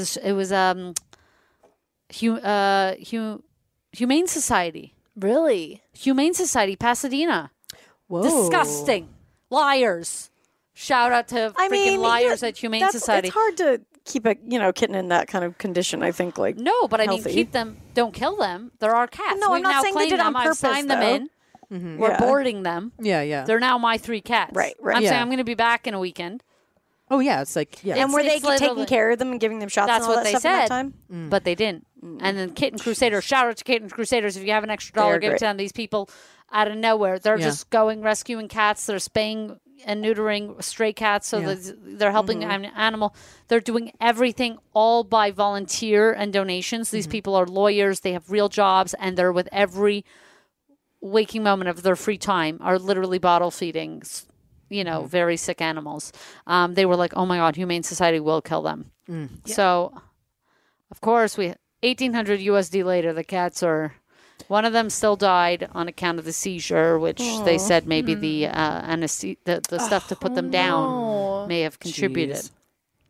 Speaker 8: Humane Society.
Speaker 6: Really?
Speaker 8: Humane Society, Pasadena.
Speaker 5: Whoa.
Speaker 8: Disgusting. Liars. Shout out to liars at Humane Society.
Speaker 4: It's hard to keep a kitten in that kind of condition. I think
Speaker 8: no, but
Speaker 4: healthy.
Speaker 8: I mean keep them. Don't kill them. There are cats.
Speaker 4: No,
Speaker 8: We've
Speaker 4: I'm not
Speaker 8: now
Speaker 4: saying they
Speaker 8: claimed
Speaker 4: did on
Speaker 8: them.
Speaker 4: purpose.
Speaker 8: I've signed them in.
Speaker 5: Mm-hmm.
Speaker 8: We're boarding them.
Speaker 5: Yeah.
Speaker 8: They're now my 3 cats.
Speaker 4: Right.
Speaker 8: I'm saying I'm going to be back in a weekend.
Speaker 5: Oh yeah, it's like
Speaker 4: And were they
Speaker 8: it's
Speaker 4: taking care of them and giving them shots?
Speaker 8: That's
Speaker 4: and all
Speaker 8: what
Speaker 4: that
Speaker 8: they
Speaker 4: stuff in that
Speaker 8: said.
Speaker 4: time?
Speaker 8: But they didn't. And then Kitten Crusaders. Shout out to Kitten Crusaders. If you have an extra dollar, give it to them. These people out of nowhere, they're just going rescuing cats. They're spaying and neutering stray cats, so they're helping an animal. They're doing everything all by volunteer and donations. These people are lawyers. They have real jobs, and they're with every waking moment of their free time are literally bottle feeding, very sick animals. They were like, oh my God, Humane Society will kill them. So, of course, 1,800 USD later, the cats are. One of them still died on account of the seizure, which they said maybe the the stuff to put them down may have contributed.
Speaker 5: Jeez.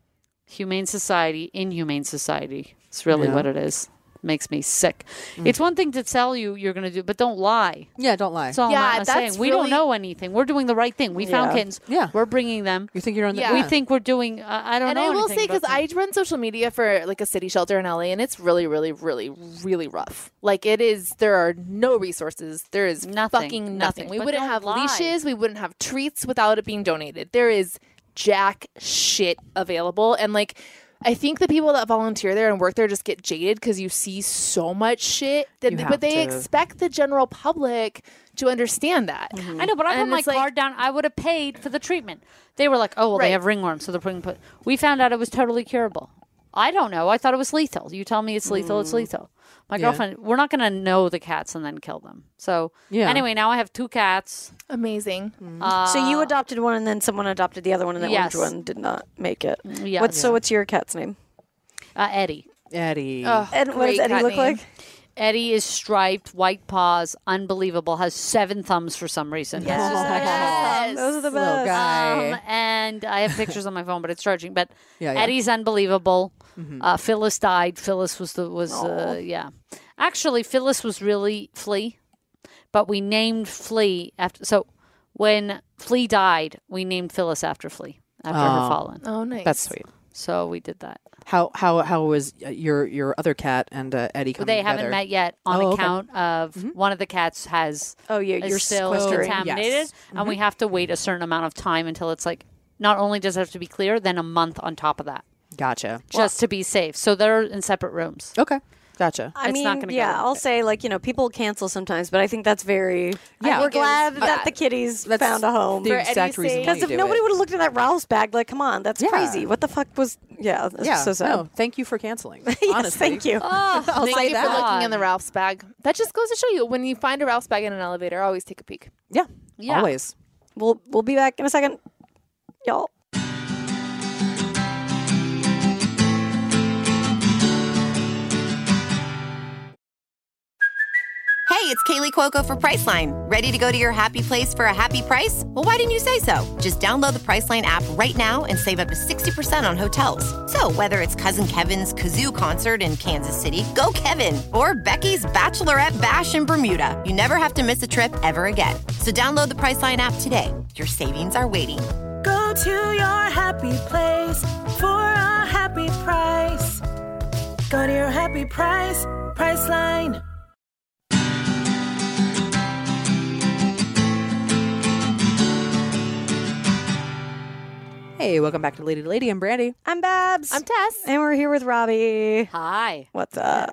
Speaker 8: Inhumane Society. It's really what it is. Makes me sick. It's one thing to tell you're going to do, but don't lie.
Speaker 5: Yeah, don't lie.
Speaker 8: That's all I'm saying. We don't know anything. We're doing the right thing. We found kittens.
Speaker 5: Yeah.
Speaker 8: We're bringing them.
Speaker 5: You think you're on the
Speaker 8: We think we're doing, I don't know.
Speaker 6: And I will say, because I run social media for like a city shelter in LA, and it's really, really, really, really rough. Like there are no resources. There is fucking nothing. We wouldn't have leashes. We wouldn't have treats without it being donated. There is jack shit available. And I think the people that volunteer there and work there just get jaded because you see so much shit. But they expect the general public to understand that.
Speaker 8: I know, but I put my card down. I would have paid for the treatment. They were like, oh, well, they have ringworm, so they're putting. We found out it was totally curable. I don't know. I thought it was lethal. You tell me it's lethal, it's lethal. My girlfriend, we're not going to know the cats and then kill them. So anyway, now I have 2 cats.
Speaker 6: Amazing.
Speaker 4: So you adopted one, and then someone adopted the other one, and the orange one did not make it.
Speaker 8: Yeah.
Speaker 4: So what's your cat's name?
Speaker 8: Eddie.
Speaker 5: Eddie.
Speaker 4: And what does Eddie look like?
Speaker 8: Eddie is striped, white paws, unbelievable, has 7 thumbs for some reason.
Speaker 6: Yes.
Speaker 4: Those are the
Speaker 5: Little
Speaker 4: best.
Speaker 5: guy.
Speaker 8: And I have pictures on my phone, but it's charging. But
Speaker 5: Yeah.
Speaker 8: Eddie's unbelievable. Phyllis died. Phyllis was Actually, Phyllis was really Flea. but we named Flea after. So when Flea died, we named Phyllis after Flea after her fallen.
Speaker 6: Oh, nice.
Speaker 5: That's sweet.
Speaker 8: So we did that.
Speaker 5: How was your other cat and Eddie coming
Speaker 8: They
Speaker 5: together?
Speaker 8: haven't met yet on
Speaker 5: Oh, okay.
Speaker 8: account of one of the cats has
Speaker 4: Oh, yeah,
Speaker 8: is
Speaker 4: you're
Speaker 8: still
Speaker 4: sequestering.
Speaker 8: contaminated,
Speaker 5: Yes.
Speaker 8: and we have to wait a certain amount of time until it's like not only does it have to be clear, then a month on top of that,
Speaker 5: Gotcha.
Speaker 8: just to be safe. So they're in separate rooms.
Speaker 5: Okay. Gotcha.
Speaker 4: I
Speaker 8: It's
Speaker 4: mean,
Speaker 8: not gonna go
Speaker 4: yeah,
Speaker 8: well.
Speaker 4: I'll say, like, people cancel sometimes, but I think that's very.
Speaker 5: Yeah.
Speaker 4: We're
Speaker 6: I think it was
Speaker 4: glad that
Speaker 6: bad.
Speaker 4: the kitties
Speaker 5: That's
Speaker 4: found a home.
Speaker 5: the
Speaker 6: For
Speaker 5: exact
Speaker 6: Eddie's
Speaker 5: reason
Speaker 6: sake.
Speaker 5: why
Speaker 4: Because
Speaker 5: you
Speaker 4: if
Speaker 5: do
Speaker 4: nobody
Speaker 5: it.
Speaker 4: would have looked in that Ralph's bag, like, come on, that's
Speaker 5: Yeah.
Speaker 4: crazy. What the fuck was? Yeah, that's
Speaker 5: Yeah.
Speaker 4: so sad.
Speaker 5: No, thank you for canceling.
Speaker 4: Yes,
Speaker 5: Honestly.
Speaker 4: thank you.
Speaker 5: I'll
Speaker 6: Thank
Speaker 5: say
Speaker 6: you
Speaker 5: that.
Speaker 6: for looking in the Ralph's bag. That just goes to show you when you find a Ralph's bag in an elevator, always take a peek.
Speaker 5: Yeah.
Speaker 8: Yeah.
Speaker 5: Always.
Speaker 4: We'll be back in a second, y'all.
Speaker 1: Hey, it's Kaylee Cuoco for Priceline. Ready to go to your happy place for a happy price? Well, why didn't you say so? Just download the Priceline app right now and save up to 60% on hotels. So whether it's Cousin Kevin's Kazoo Concert in Kansas City, go Kevin, or Becky's Bachelorette Bash in Bermuda, you never have to miss a trip ever again. So download the Priceline app today. Your savings are waiting.
Speaker 9: Go to your happy place for a happy price. Go to your happy price, Priceline.
Speaker 5: Hey, welcome back to Lady to Lady. I'm Brandy.
Speaker 4: I'm Babs.
Speaker 6: I'm Tess.
Speaker 4: And we're here with Robbie.
Speaker 8: Hi.
Speaker 4: What's up?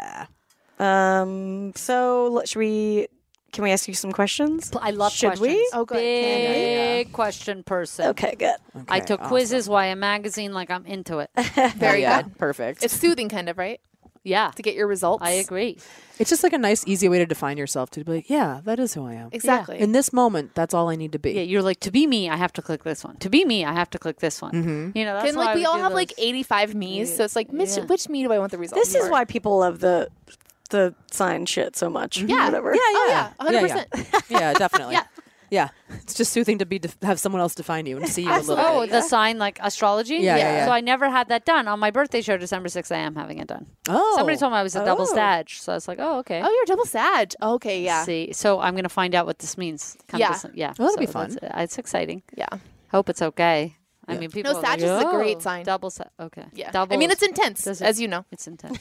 Speaker 4: So can we ask you some questions?
Speaker 8: I love
Speaker 4: Should
Speaker 8: questions.
Speaker 4: we?
Speaker 6: Oh, good.
Speaker 8: Big question person.
Speaker 4: Okay, good.
Speaker 8: I took quizzes, YA Magazine, like I'm into it.
Speaker 6: Very
Speaker 5: yeah.
Speaker 6: good.
Speaker 5: Perfect.
Speaker 6: It's soothing, kind of, right?
Speaker 8: Yeah,
Speaker 6: To get your results.
Speaker 8: I agree.
Speaker 5: It's just like a nice, easy way to define yourself to be like, yeah, that is who I am.
Speaker 6: Exactly.
Speaker 5: In this moment, that's all I need to be.
Speaker 8: Yeah, you're like, to be me, I have to click this one. To be me, I have to click this one. You know, that's
Speaker 6: And
Speaker 8: why
Speaker 6: like we
Speaker 8: would
Speaker 6: all
Speaker 8: do
Speaker 6: have
Speaker 8: those.
Speaker 6: like 85 me's, so it's like
Speaker 8: Yeah.
Speaker 6: which me do I want the results?
Speaker 4: This is
Speaker 6: for?
Speaker 4: why people love the sign shit so much.
Speaker 6: Yeah.
Speaker 4: Whatever.
Speaker 5: Yeah,
Speaker 6: Oh
Speaker 5: yeah.
Speaker 6: yeah, 100%.
Speaker 5: Yeah, definitely.
Speaker 6: Yeah.
Speaker 5: Yeah. It's just soothing to have someone else define you and see you a little
Speaker 8: Oh,
Speaker 5: bit.
Speaker 8: the sign like astrology?
Speaker 5: Yeah.
Speaker 8: So I never had that done. On my birthday show, December 6th, I am having it done.
Speaker 5: Oh.
Speaker 8: Somebody told me I was a double Sag. So I was like, oh, okay.
Speaker 6: Oh, you're a double Sag. Okay, yeah.
Speaker 8: See, so I'm going to find out what this means.
Speaker 6: Yeah.
Speaker 8: Yeah.
Speaker 5: Well, that'll be
Speaker 8: So
Speaker 5: fun.
Speaker 8: It's exciting.
Speaker 6: Yeah.
Speaker 8: Hope it's okay. I mean, people.
Speaker 6: No,
Speaker 8: are like,
Speaker 6: Sag is a great
Speaker 8: "Oh,
Speaker 6: sign."
Speaker 8: Double Sag. Okay.
Speaker 6: Yeah.
Speaker 8: Double.
Speaker 6: I mean, it's intense,
Speaker 8: Does it-
Speaker 6: as you know.
Speaker 8: It's intense.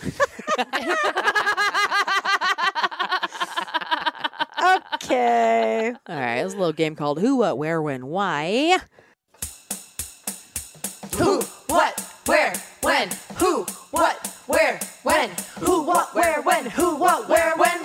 Speaker 4: Okay.
Speaker 5: All right. It's a little game called Who, What, Where, When, Why.
Speaker 6: Who, what, where, when? Who, what, where, when? Who, what, where, when? Who, what, where, when?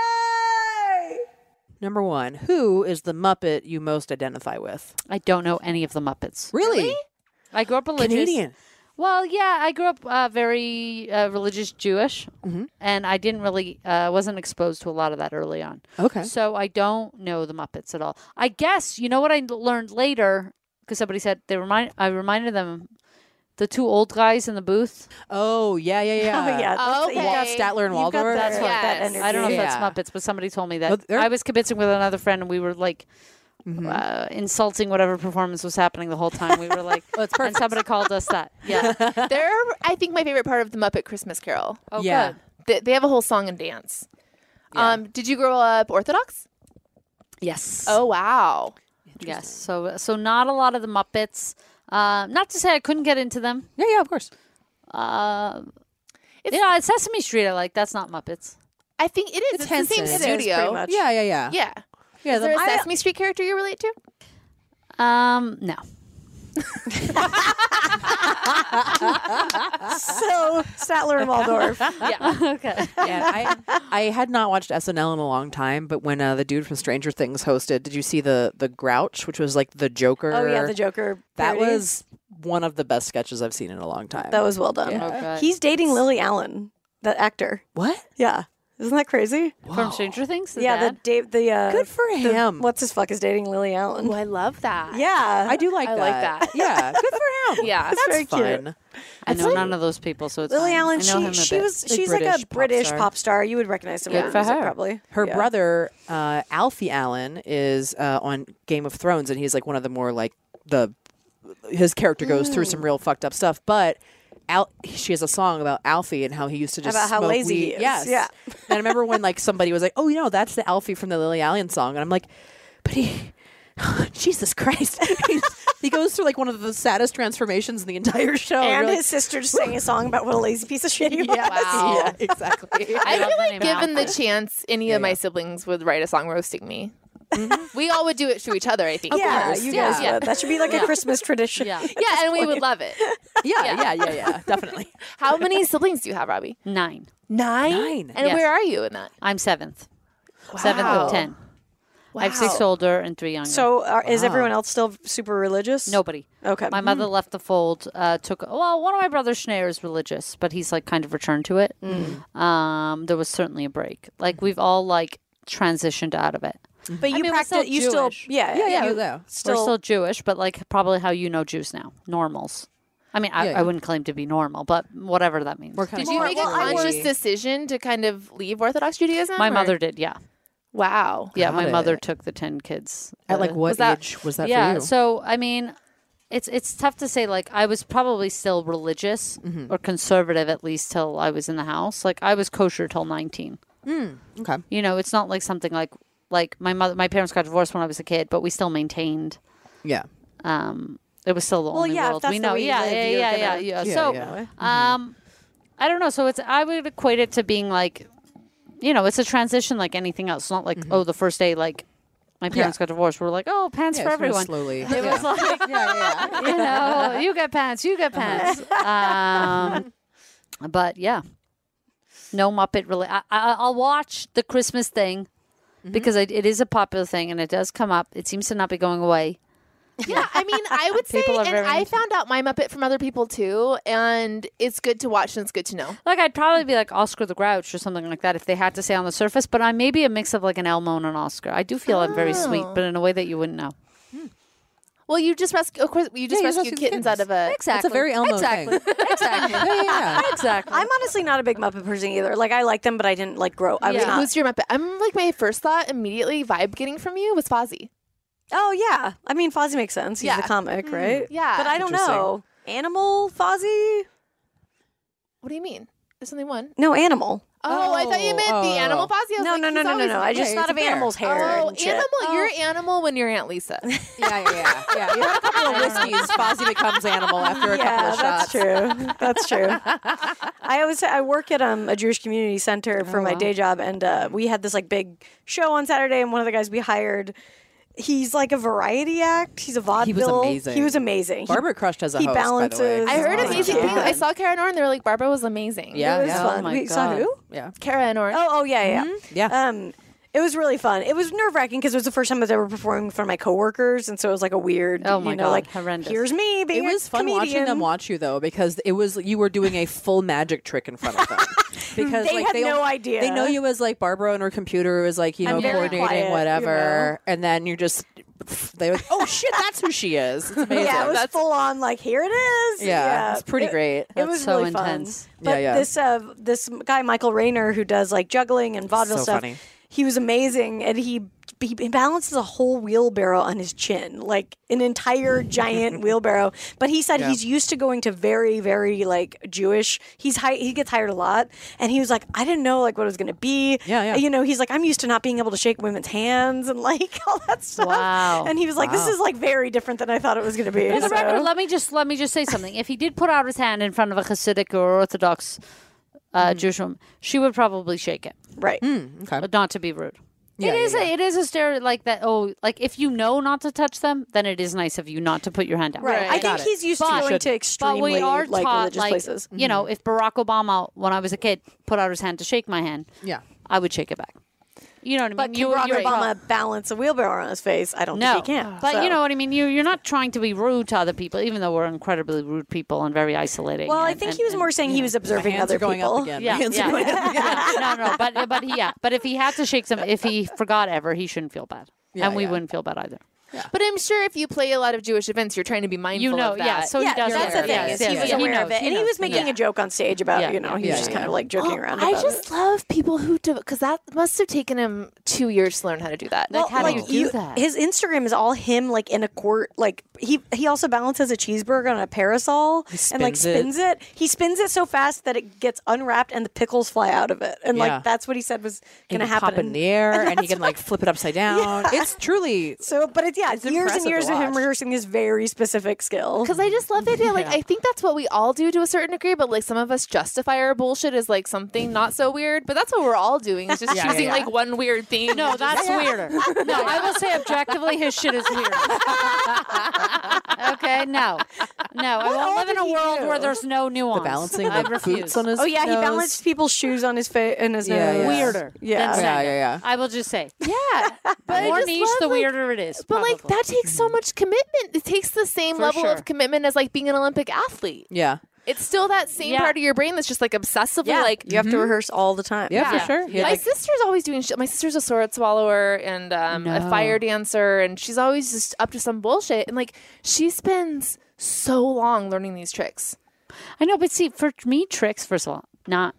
Speaker 5: Number one, who is the Muppet you most identify with?
Speaker 8: I don't know any of the Muppets.
Speaker 5: Really?
Speaker 8: I grew up religious.
Speaker 5: Canadian.
Speaker 8: Well, yeah, I grew up very religious Jewish, and I didn't really wasn't exposed to a lot of that early on.
Speaker 5: Okay.
Speaker 8: So I don't know the Muppets at all. I guess you know what I learned later because somebody said I reminded them the two old guys in the booth.
Speaker 5: Oh, yeah.
Speaker 4: Oh, yeah.
Speaker 6: Oh,
Speaker 4: you
Speaker 6: okay.
Speaker 4: got
Speaker 5: Statler and
Speaker 4: you've got
Speaker 5: Waldorf.
Speaker 4: that,
Speaker 6: Yes.
Speaker 4: that energy.
Speaker 8: I don't know if that's
Speaker 5: Yeah.
Speaker 8: Muppets, but somebody told me that.
Speaker 5: Oh, they're-
Speaker 8: I was kibitzing with another friend, and we were like insulting whatever performance was happening the whole time. We were like, and somebody called us that. Yeah.
Speaker 6: They're, I think, my favorite part of the Muppet Christmas Carol.
Speaker 8: Oh,
Speaker 5: Yeah.
Speaker 8: good.
Speaker 6: They have a whole song and dance.
Speaker 5: Yeah.
Speaker 6: Did you grow up Orthodox?
Speaker 8: Yes.
Speaker 6: Oh, wow.
Speaker 8: Yes. So not a lot of the Muppets. Not to say I couldn't get into them.
Speaker 5: Yeah, of course.
Speaker 8: It's Sesame Street. I like. That's not Muppets.
Speaker 6: I think it is. It's the same
Speaker 5: Henson. It is,
Speaker 6: studio.
Speaker 4: pretty much.
Speaker 5: Yeah.
Speaker 6: Yeah.
Speaker 5: Yeah,
Speaker 6: Is there a Sesame Street character you relate to?
Speaker 8: No.
Speaker 4: So Statler and Waldorf.
Speaker 8: Yeah. Okay.
Speaker 5: Yeah, I had not watched SNL in a long time, but when the dude from Stranger Things hosted, did you see the Grouch, which was like the Joker?
Speaker 4: Oh yeah, the Joker.
Speaker 5: That
Speaker 4: parody.
Speaker 5: was one of the best sketches I've seen in a long time.
Speaker 4: That was well done.
Speaker 8: Oh, good.
Speaker 4: He's dating Lily Allen, that actor.
Speaker 5: What?
Speaker 4: Yeah, isn't that crazy?
Speaker 8: From Stranger Things. The
Speaker 4: Yeah,
Speaker 8: dad?
Speaker 5: Good for him.
Speaker 4: What's his fuck is dating Lily Allen.
Speaker 6: Oh, I love that.
Speaker 4: Yeah,
Speaker 5: I do like
Speaker 6: I
Speaker 5: that.
Speaker 6: like that.
Speaker 5: Yeah, good for him.
Speaker 6: Yeah.
Speaker 5: That's
Speaker 4: very cute.
Speaker 5: fun.
Speaker 8: I know none of those people, so it's
Speaker 4: Lily
Speaker 8: fine.
Speaker 4: Allen.
Speaker 8: I know him a
Speaker 4: She's
Speaker 8: bit.
Speaker 4: like
Speaker 5: British
Speaker 4: a
Speaker 5: pop
Speaker 4: British
Speaker 5: star.
Speaker 4: pop star. You would recognize some of
Speaker 8: Good
Speaker 4: her
Speaker 8: for
Speaker 4: music,
Speaker 8: her.
Speaker 4: probably.
Speaker 5: Her
Speaker 4: Yeah.
Speaker 5: brother, Alfie Allen, is on Game of Thrones, and he's like one of the more like his character goes through some real fucked up stuff, but she has a song about Alfie and how he used to just
Speaker 4: About how
Speaker 5: smoke
Speaker 4: lazy
Speaker 5: weed.
Speaker 4: he is.
Speaker 5: Yes.
Speaker 4: Yeah.
Speaker 5: And I remember when like somebody was like, "Oh, that's the Alfie from the Lily Allen song," and I'm like, "But he." Jesus Christ. He goes through like one of the saddest transformations in the entire show.
Speaker 4: And
Speaker 5: You're
Speaker 4: his sister just sang a song about what a lazy piece of shit he was.
Speaker 8: Wow.
Speaker 5: Yeah, exactly.
Speaker 6: I
Speaker 8: love
Speaker 6: feel
Speaker 8: the
Speaker 6: like
Speaker 8: name
Speaker 6: given the
Speaker 8: Alfie.
Speaker 6: chance, any of my siblings would write a song roasting me. We all would do it to each other, I think.
Speaker 4: Yeah,
Speaker 5: course.
Speaker 4: you guys
Speaker 6: Yeah.
Speaker 4: would. That should be like a Christmas tradition.
Speaker 8: Yeah.
Speaker 6: Yeah, and we would love it.
Speaker 5: Yeah, definitely.
Speaker 6: How many siblings do you have, Robbie?
Speaker 8: 9.
Speaker 6: 9? And
Speaker 8: Yes.
Speaker 6: where are you in that?
Speaker 8: I'm 7th. 7th of 10. I have 6 older and 3 younger.
Speaker 4: So is everyone else still super religious?
Speaker 8: Nobody.
Speaker 4: Okay.
Speaker 8: My mother left the fold. One of my brothers, Schneider, is religious, but he's like kind of returned to it. There was certainly a break. Like we've all like transitioned out of it.
Speaker 4: But you
Speaker 8: I mean, we're
Speaker 4: practice.
Speaker 8: still
Speaker 4: You still.
Speaker 8: Jewish.
Speaker 4: Yeah.
Speaker 5: Yeah.
Speaker 8: We're still Jewish, but like probably how you know Jews now, normals. I mean, I wouldn't claim to be normal, but whatever that means.
Speaker 5: We're kind
Speaker 6: Did you make a conscious decision to kind of leave Orthodox Judaism?
Speaker 8: My
Speaker 6: or-
Speaker 8: mother did, yeah.
Speaker 6: Wow.
Speaker 8: Yeah,
Speaker 5: Got
Speaker 8: my mother
Speaker 5: it.
Speaker 8: took the 10 kids.
Speaker 5: At like what
Speaker 6: was that-
Speaker 5: age was that
Speaker 8: Yeah,
Speaker 5: for you?
Speaker 8: so I mean, it's tough to say. Like I was probably still religious or conservative at least till I was in the house. Like I was kosher till 19.
Speaker 5: Okay.
Speaker 8: You know, it's not like something like my parents got divorced when I was a kid, but we still maintained.
Speaker 5: Yeah.
Speaker 8: It was still the only
Speaker 4: yeah, if
Speaker 8: world
Speaker 4: that's
Speaker 8: we
Speaker 4: the
Speaker 8: know.
Speaker 4: way you
Speaker 8: Yeah,
Speaker 4: live,
Speaker 8: yeah,
Speaker 4: you're
Speaker 8: yeah,
Speaker 4: gonna-
Speaker 8: yeah.
Speaker 5: Yeah,
Speaker 8: So,
Speaker 5: yeah.
Speaker 8: I don't know. So I would equate it to being like, you know, it's a transition like anything else. It's not like the first day like my parents got divorced. We're like, oh, pants for
Speaker 5: it's gonna
Speaker 8: everyone.
Speaker 5: slowly.
Speaker 8: It was like, you know, you get pants, you get pants. But yeah, no Muppet really. I'll watch the Christmas thing because it is a popular thing and it does come up. It seems to not be going away.
Speaker 6: Yeah, I mean, I would say,
Speaker 8: People are
Speaker 6: and
Speaker 8: very
Speaker 6: I
Speaker 8: into
Speaker 6: found out my Muppet from other people too, and it's good to watch and it's good to know.
Speaker 8: Like I'd probably be like Oscar the Grouch or something like that if they had to say on the surface. But I may be a mix of like an Elmo and an Oscar. I do feel I'm very sweet, but in a way that you wouldn't know.
Speaker 6: Well, you just rescue, of course, you just
Speaker 5: you
Speaker 6: rescued
Speaker 5: rescue
Speaker 6: kittens out of a.
Speaker 8: Exactly.
Speaker 5: It's a very Elmo thing.
Speaker 8: Exactly.
Speaker 5: Yeah.
Speaker 8: Exactly.
Speaker 4: I'm honestly not a big Muppet person either. Like I like them, but I didn't like grow. I was
Speaker 8: Yeah.
Speaker 4: not.
Speaker 6: Who's your Muppet? I'm like my first thought immediately vibe getting from you was Fozzie.
Speaker 4: Oh yeah, I mean Fozzie makes sense. He's
Speaker 6: Yeah.
Speaker 4: the comic, right?
Speaker 6: Yeah.
Speaker 4: But I don't know. Animal Fozzie?
Speaker 6: What do you mean? There's only one.
Speaker 4: No, animal.
Speaker 6: Oh, I thought you meant the animal Fozzie. I was
Speaker 4: No,
Speaker 6: like,
Speaker 4: no,
Speaker 6: he's
Speaker 4: no, no, no,
Speaker 6: always
Speaker 4: no. I just
Speaker 5: Yeah,
Speaker 4: thought
Speaker 5: he's
Speaker 4: of
Speaker 5: a bear.
Speaker 4: animals' hair.
Speaker 6: Oh,
Speaker 4: and shit.
Speaker 6: animal! You're animal when you're Aunt Lisa.
Speaker 5: Yeah. You had a couple of whiskeys. Fozzie becomes animal after a couple of
Speaker 4: that's
Speaker 5: shots.
Speaker 4: true. That's true. I work at a Jewish community center for my day job, and we had this like big show on Saturday, and one of the guys we hired. He's like a variety act. He's a vaudeville.
Speaker 5: amazing.
Speaker 4: He was amazing.
Speaker 5: Barbara crushed as a
Speaker 4: he
Speaker 5: host, by the way.
Speaker 4: balances.
Speaker 6: I heard
Speaker 4: Oh,
Speaker 6: amazing
Speaker 4: yeah.
Speaker 6: things. I saw Kara and Orrin. They were like, Barbara was amazing.
Speaker 5: Yeah,
Speaker 4: It was
Speaker 5: yeah.
Speaker 4: fun.
Speaker 8: Oh my
Speaker 4: We saw
Speaker 8: God.
Speaker 4: who?
Speaker 5: Yeah.
Speaker 6: Kara and Orrin.
Speaker 4: Oh, yeah.
Speaker 5: Yeah.
Speaker 4: It was really fun. It was nerve wracking because it was the first time I was ever performing in front of my coworkers, and so it was like a weird.
Speaker 8: Oh my God,
Speaker 4: like
Speaker 8: horrendous.
Speaker 4: here's me being
Speaker 5: It was
Speaker 4: a
Speaker 5: fun
Speaker 4: comedian.
Speaker 5: watching them watch you though, because you were doing a full magic trick in front of them. Because
Speaker 4: They
Speaker 5: like,
Speaker 4: had no idea.
Speaker 5: They know you as like Barbara on her computer was like
Speaker 4: I'm very
Speaker 5: coordinating
Speaker 4: quiet,
Speaker 5: whatever, and then you're just they're like, oh shit, that's who she is. It's amazing.
Speaker 4: Yeah, it was full on. Like here it is.
Speaker 5: Yeah, it's pretty great.
Speaker 4: It
Speaker 8: That's
Speaker 4: was
Speaker 8: so
Speaker 4: really
Speaker 8: intense.
Speaker 4: fun. But
Speaker 5: Yeah.
Speaker 4: this guy Michael Rayner who does like juggling and vaudeville
Speaker 5: So
Speaker 4: stuff.
Speaker 5: funny.
Speaker 4: He was amazing, and he balances a whole wheelbarrow on his chin, like an entire giant wheelbarrow. But he said he's used to going to very, very like Jewish. He gets hired a lot, and he was like, I didn't know like what it was going to be.
Speaker 5: Yeah.
Speaker 4: You know, he's like, I'm used to not being able to shake women's hands and like all that stuff.
Speaker 8: Wow.
Speaker 4: And he was like, this is like very different than I thought it was going to be.
Speaker 8: For the
Speaker 4: So-
Speaker 8: record, let me just say something. If he did put out his hand in front of a Hasidic or Orthodox Jewish woman, she would probably shake it,
Speaker 4: right.
Speaker 5: Okay.
Speaker 8: but not to be rude.
Speaker 5: Yeah,
Speaker 8: It is a stereotype like that. Oh, like if you know not to touch them, then it is nice of you not to put your hand out.
Speaker 4: Right. I think he's used to
Speaker 8: But-
Speaker 4: going to extremely
Speaker 8: But we are
Speaker 4: like
Speaker 8: taught,
Speaker 4: religious
Speaker 8: like,
Speaker 4: places.
Speaker 8: you know, if Barack Obama, when I was a kid, put out his hand to shake my hand,
Speaker 5: Yeah.
Speaker 8: I would shake it back. You know what I mean?
Speaker 4: But can Barack
Speaker 8: you're
Speaker 4: Obama balance a wheelbarrow on his face? I don't
Speaker 8: No,
Speaker 4: think he can.
Speaker 8: but
Speaker 4: So.
Speaker 8: you know what I mean. You're not trying to be rude to other people, even though we're incredibly rude people and very isolating.
Speaker 4: Well, I
Speaker 8: and-
Speaker 4: think
Speaker 8: and-
Speaker 4: he was more saying he was observing
Speaker 5: hands
Speaker 4: other
Speaker 5: are going
Speaker 4: people.
Speaker 5: up again.
Speaker 8: Yeah,
Speaker 5: My hands
Speaker 8: yeah,
Speaker 5: are going up again.
Speaker 8: no. But if he had to shake some, if he forgot ever, he shouldn't feel bad, and we wouldn't feel bad either.
Speaker 6: But I'm sure if you play a lot of Jewish events, you're trying to be mindful of that.
Speaker 8: So he does
Speaker 4: that's
Speaker 8: aware.
Speaker 4: the thing.
Speaker 8: Yes,
Speaker 4: Is he
Speaker 8: yes,
Speaker 4: was
Speaker 8: he
Speaker 4: aware
Speaker 8: knows,
Speaker 4: of it, and he was making a joke on stage about he was just kind of like joking around.
Speaker 6: I
Speaker 4: about
Speaker 6: just love people who do, because that must have taken him 2 years to learn how to do that.
Speaker 8: Like, how do you do that?
Speaker 4: His Instagram is all him like in a court. Like he also balances a cheeseburger on a parasol and like spins it. He spins it so fast that it gets unwrapped and the pickles fly out of it. And like that's what he said was going to happen.
Speaker 5: Pop in the air, and he can like flip it upside down. It's truly
Speaker 4: so. But it's years and
Speaker 5: impressive
Speaker 4: years
Speaker 5: to
Speaker 4: of him
Speaker 5: watch.
Speaker 4: rehearsing this very specific skill.
Speaker 6: Because I just love the idea. Like, I think that's what we all do to a certain degree, but like some of us justify our bullshit as like something not so weird. But that's what we're all doing, is just choosing like one weird thing.
Speaker 8: No, that's weirder. No, I will say objectively, his shit is weird. Okay, no. I won't live in a world where there's no nuance.
Speaker 5: the balancing
Speaker 8: I
Speaker 5: the
Speaker 8: refuse.
Speaker 5: boots on his
Speaker 4: He
Speaker 5: nose.
Speaker 4: balanced people's shoes on his face and his nose.
Speaker 8: Weirder.
Speaker 4: Yeah.
Speaker 8: than stand-up.
Speaker 5: Yeah.
Speaker 8: I will just say.
Speaker 6: Yeah. But
Speaker 8: The
Speaker 6: I
Speaker 8: more
Speaker 6: just
Speaker 8: niche,
Speaker 6: love,
Speaker 8: the
Speaker 6: like-
Speaker 8: weirder it is.
Speaker 6: But like
Speaker 8: probably.
Speaker 6: that takes so much commitment. It takes the same
Speaker 8: For
Speaker 6: level
Speaker 8: sure.
Speaker 6: of commitment as like being an Olympic athlete.
Speaker 5: Yeah.
Speaker 6: It's still that same
Speaker 8: Yeah.
Speaker 6: part of your brain that's just like obsessively
Speaker 4: Yeah.
Speaker 6: like
Speaker 4: You have to rehearse all the time.
Speaker 5: Yeah,
Speaker 8: Yeah.
Speaker 5: for sure. He had,
Speaker 6: my
Speaker 5: like,
Speaker 6: sister's always doing shit. My sister's a sword swallower and a
Speaker 8: No.
Speaker 6: fire dancer, and she's always just up to some bullshit. And like she spends so long learning these tricks.
Speaker 8: I know, but see, for me, tricks, first of all,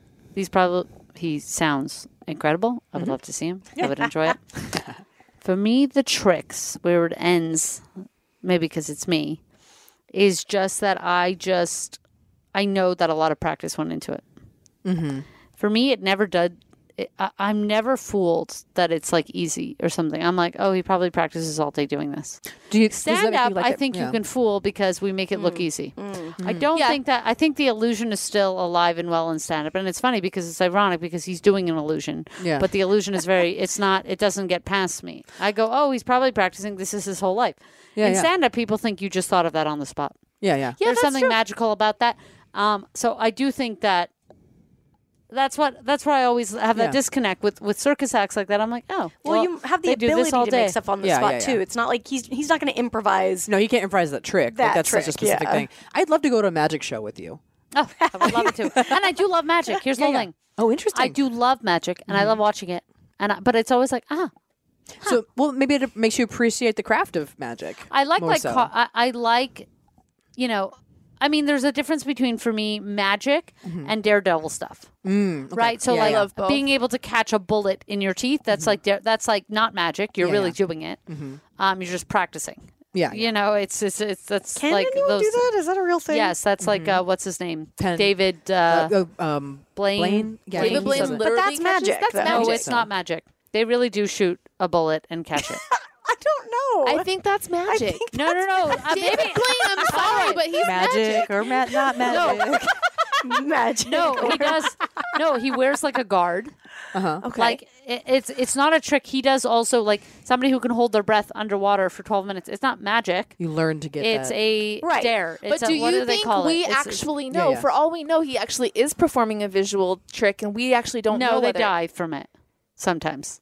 Speaker 8: he sounds incredible. I would love to see him. I would enjoy it. For me, the tricks, where it ends, maybe because it's me, is just that I know that a lot of practice went into it. Mm-hmm. For me, it never did. I'm never fooled that it's like easy or something. I'm like, oh, he probably practices all day doing this.
Speaker 5: do you does that
Speaker 8: Stand
Speaker 5: make you
Speaker 8: up,
Speaker 5: like
Speaker 8: I
Speaker 5: it?
Speaker 8: think you can fool because we make it look easy. I don't
Speaker 6: Yeah.
Speaker 8: think that. I think the illusion is still alive and well in stand up, and it's funny because it's ironic because he's doing an illusion.
Speaker 5: Yeah.
Speaker 8: But the illusion is very. It's not. It doesn't get past me. I go, oh, he's probably practicing. This is his whole life.
Speaker 5: Yeah,
Speaker 8: in
Speaker 5: yeah.
Speaker 8: stand up, people think you just thought of that on the spot.
Speaker 5: Yeah.
Speaker 8: There's
Speaker 6: that's
Speaker 8: something
Speaker 6: true.
Speaker 8: magical about that. So I do think that. That's where I always have
Speaker 5: Yeah.
Speaker 8: that disconnect with circus acts like that. I'm like, oh,
Speaker 4: Well, you have the
Speaker 8: they do this
Speaker 4: ability
Speaker 8: all
Speaker 4: to
Speaker 8: day.
Speaker 4: make stuff on the
Speaker 5: Yeah,
Speaker 4: spot
Speaker 5: yeah,
Speaker 4: too.
Speaker 5: yeah.
Speaker 4: It's not like he's not going to improvise.
Speaker 5: No, you can't improvise that trick.
Speaker 4: That
Speaker 5: like, that's such a
Speaker 4: trick,
Speaker 5: specific
Speaker 4: yeah.
Speaker 5: thing. I'd love to go to a magic show with you.
Speaker 8: Oh, I would love it too. And I do love magic. Here's the
Speaker 5: Yeah.
Speaker 8: thing.
Speaker 5: Oh, interesting.
Speaker 8: I do love magic, and I love watching it. But it's always like,
Speaker 5: So, well, maybe it makes you appreciate the craft of magic.
Speaker 8: I like
Speaker 5: more so.
Speaker 8: I like, I mean, there's a difference between for me magic and daredevil stuff, right? So
Speaker 5: Yeah,
Speaker 8: like
Speaker 5: yeah.
Speaker 6: love both.
Speaker 8: being able to catch a bullet in your teeth, that's like that's like not magic. You're
Speaker 5: Yeah,
Speaker 8: really
Speaker 5: yeah.
Speaker 8: doing it. You're just practicing.
Speaker 5: Yeah.
Speaker 8: It's that's
Speaker 4: Can
Speaker 8: like
Speaker 4: anyone
Speaker 8: those.
Speaker 4: do that? Is that a real thing?
Speaker 8: Yes, that's like what's his name?
Speaker 5: Penn.
Speaker 8: David
Speaker 5: Blaine.
Speaker 8: Blaine.
Speaker 5: Yeah,
Speaker 6: David
Speaker 5: he
Speaker 6: Blaine
Speaker 5: does it.
Speaker 6: literally
Speaker 4: that's
Speaker 6: catches-
Speaker 4: magic,
Speaker 6: That's
Speaker 4: though.
Speaker 8: No,
Speaker 6: magic.
Speaker 8: it's not magic. They really do shoot a bullet and catch it.
Speaker 4: I don't know.
Speaker 6: I think that's magic.
Speaker 8: No.
Speaker 6: David Blaine, I'm sorry, but he's
Speaker 5: Magic or not magic.
Speaker 4: magic.
Speaker 8: No, he does. No, he wears like a guard.
Speaker 4: Okay.
Speaker 8: Like it's not a trick. He does also like somebody who can hold their breath underwater for 12 minutes. It's not magic.
Speaker 5: You learn to get
Speaker 8: It's
Speaker 5: that.
Speaker 8: a
Speaker 4: Right.
Speaker 8: dare. It's
Speaker 6: But do
Speaker 8: what
Speaker 6: you
Speaker 8: do they
Speaker 6: think
Speaker 8: call
Speaker 6: we
Speaker 8: it? It's-
Speaker 6: actually know?
Speaker 5: yeah.
Speaker 6: For all we know, he actually is performing a visual trick, and we actually don't know.
Speaker 8: No, they
Speaker 6: whether-
Speaker 8: die from it sometimes.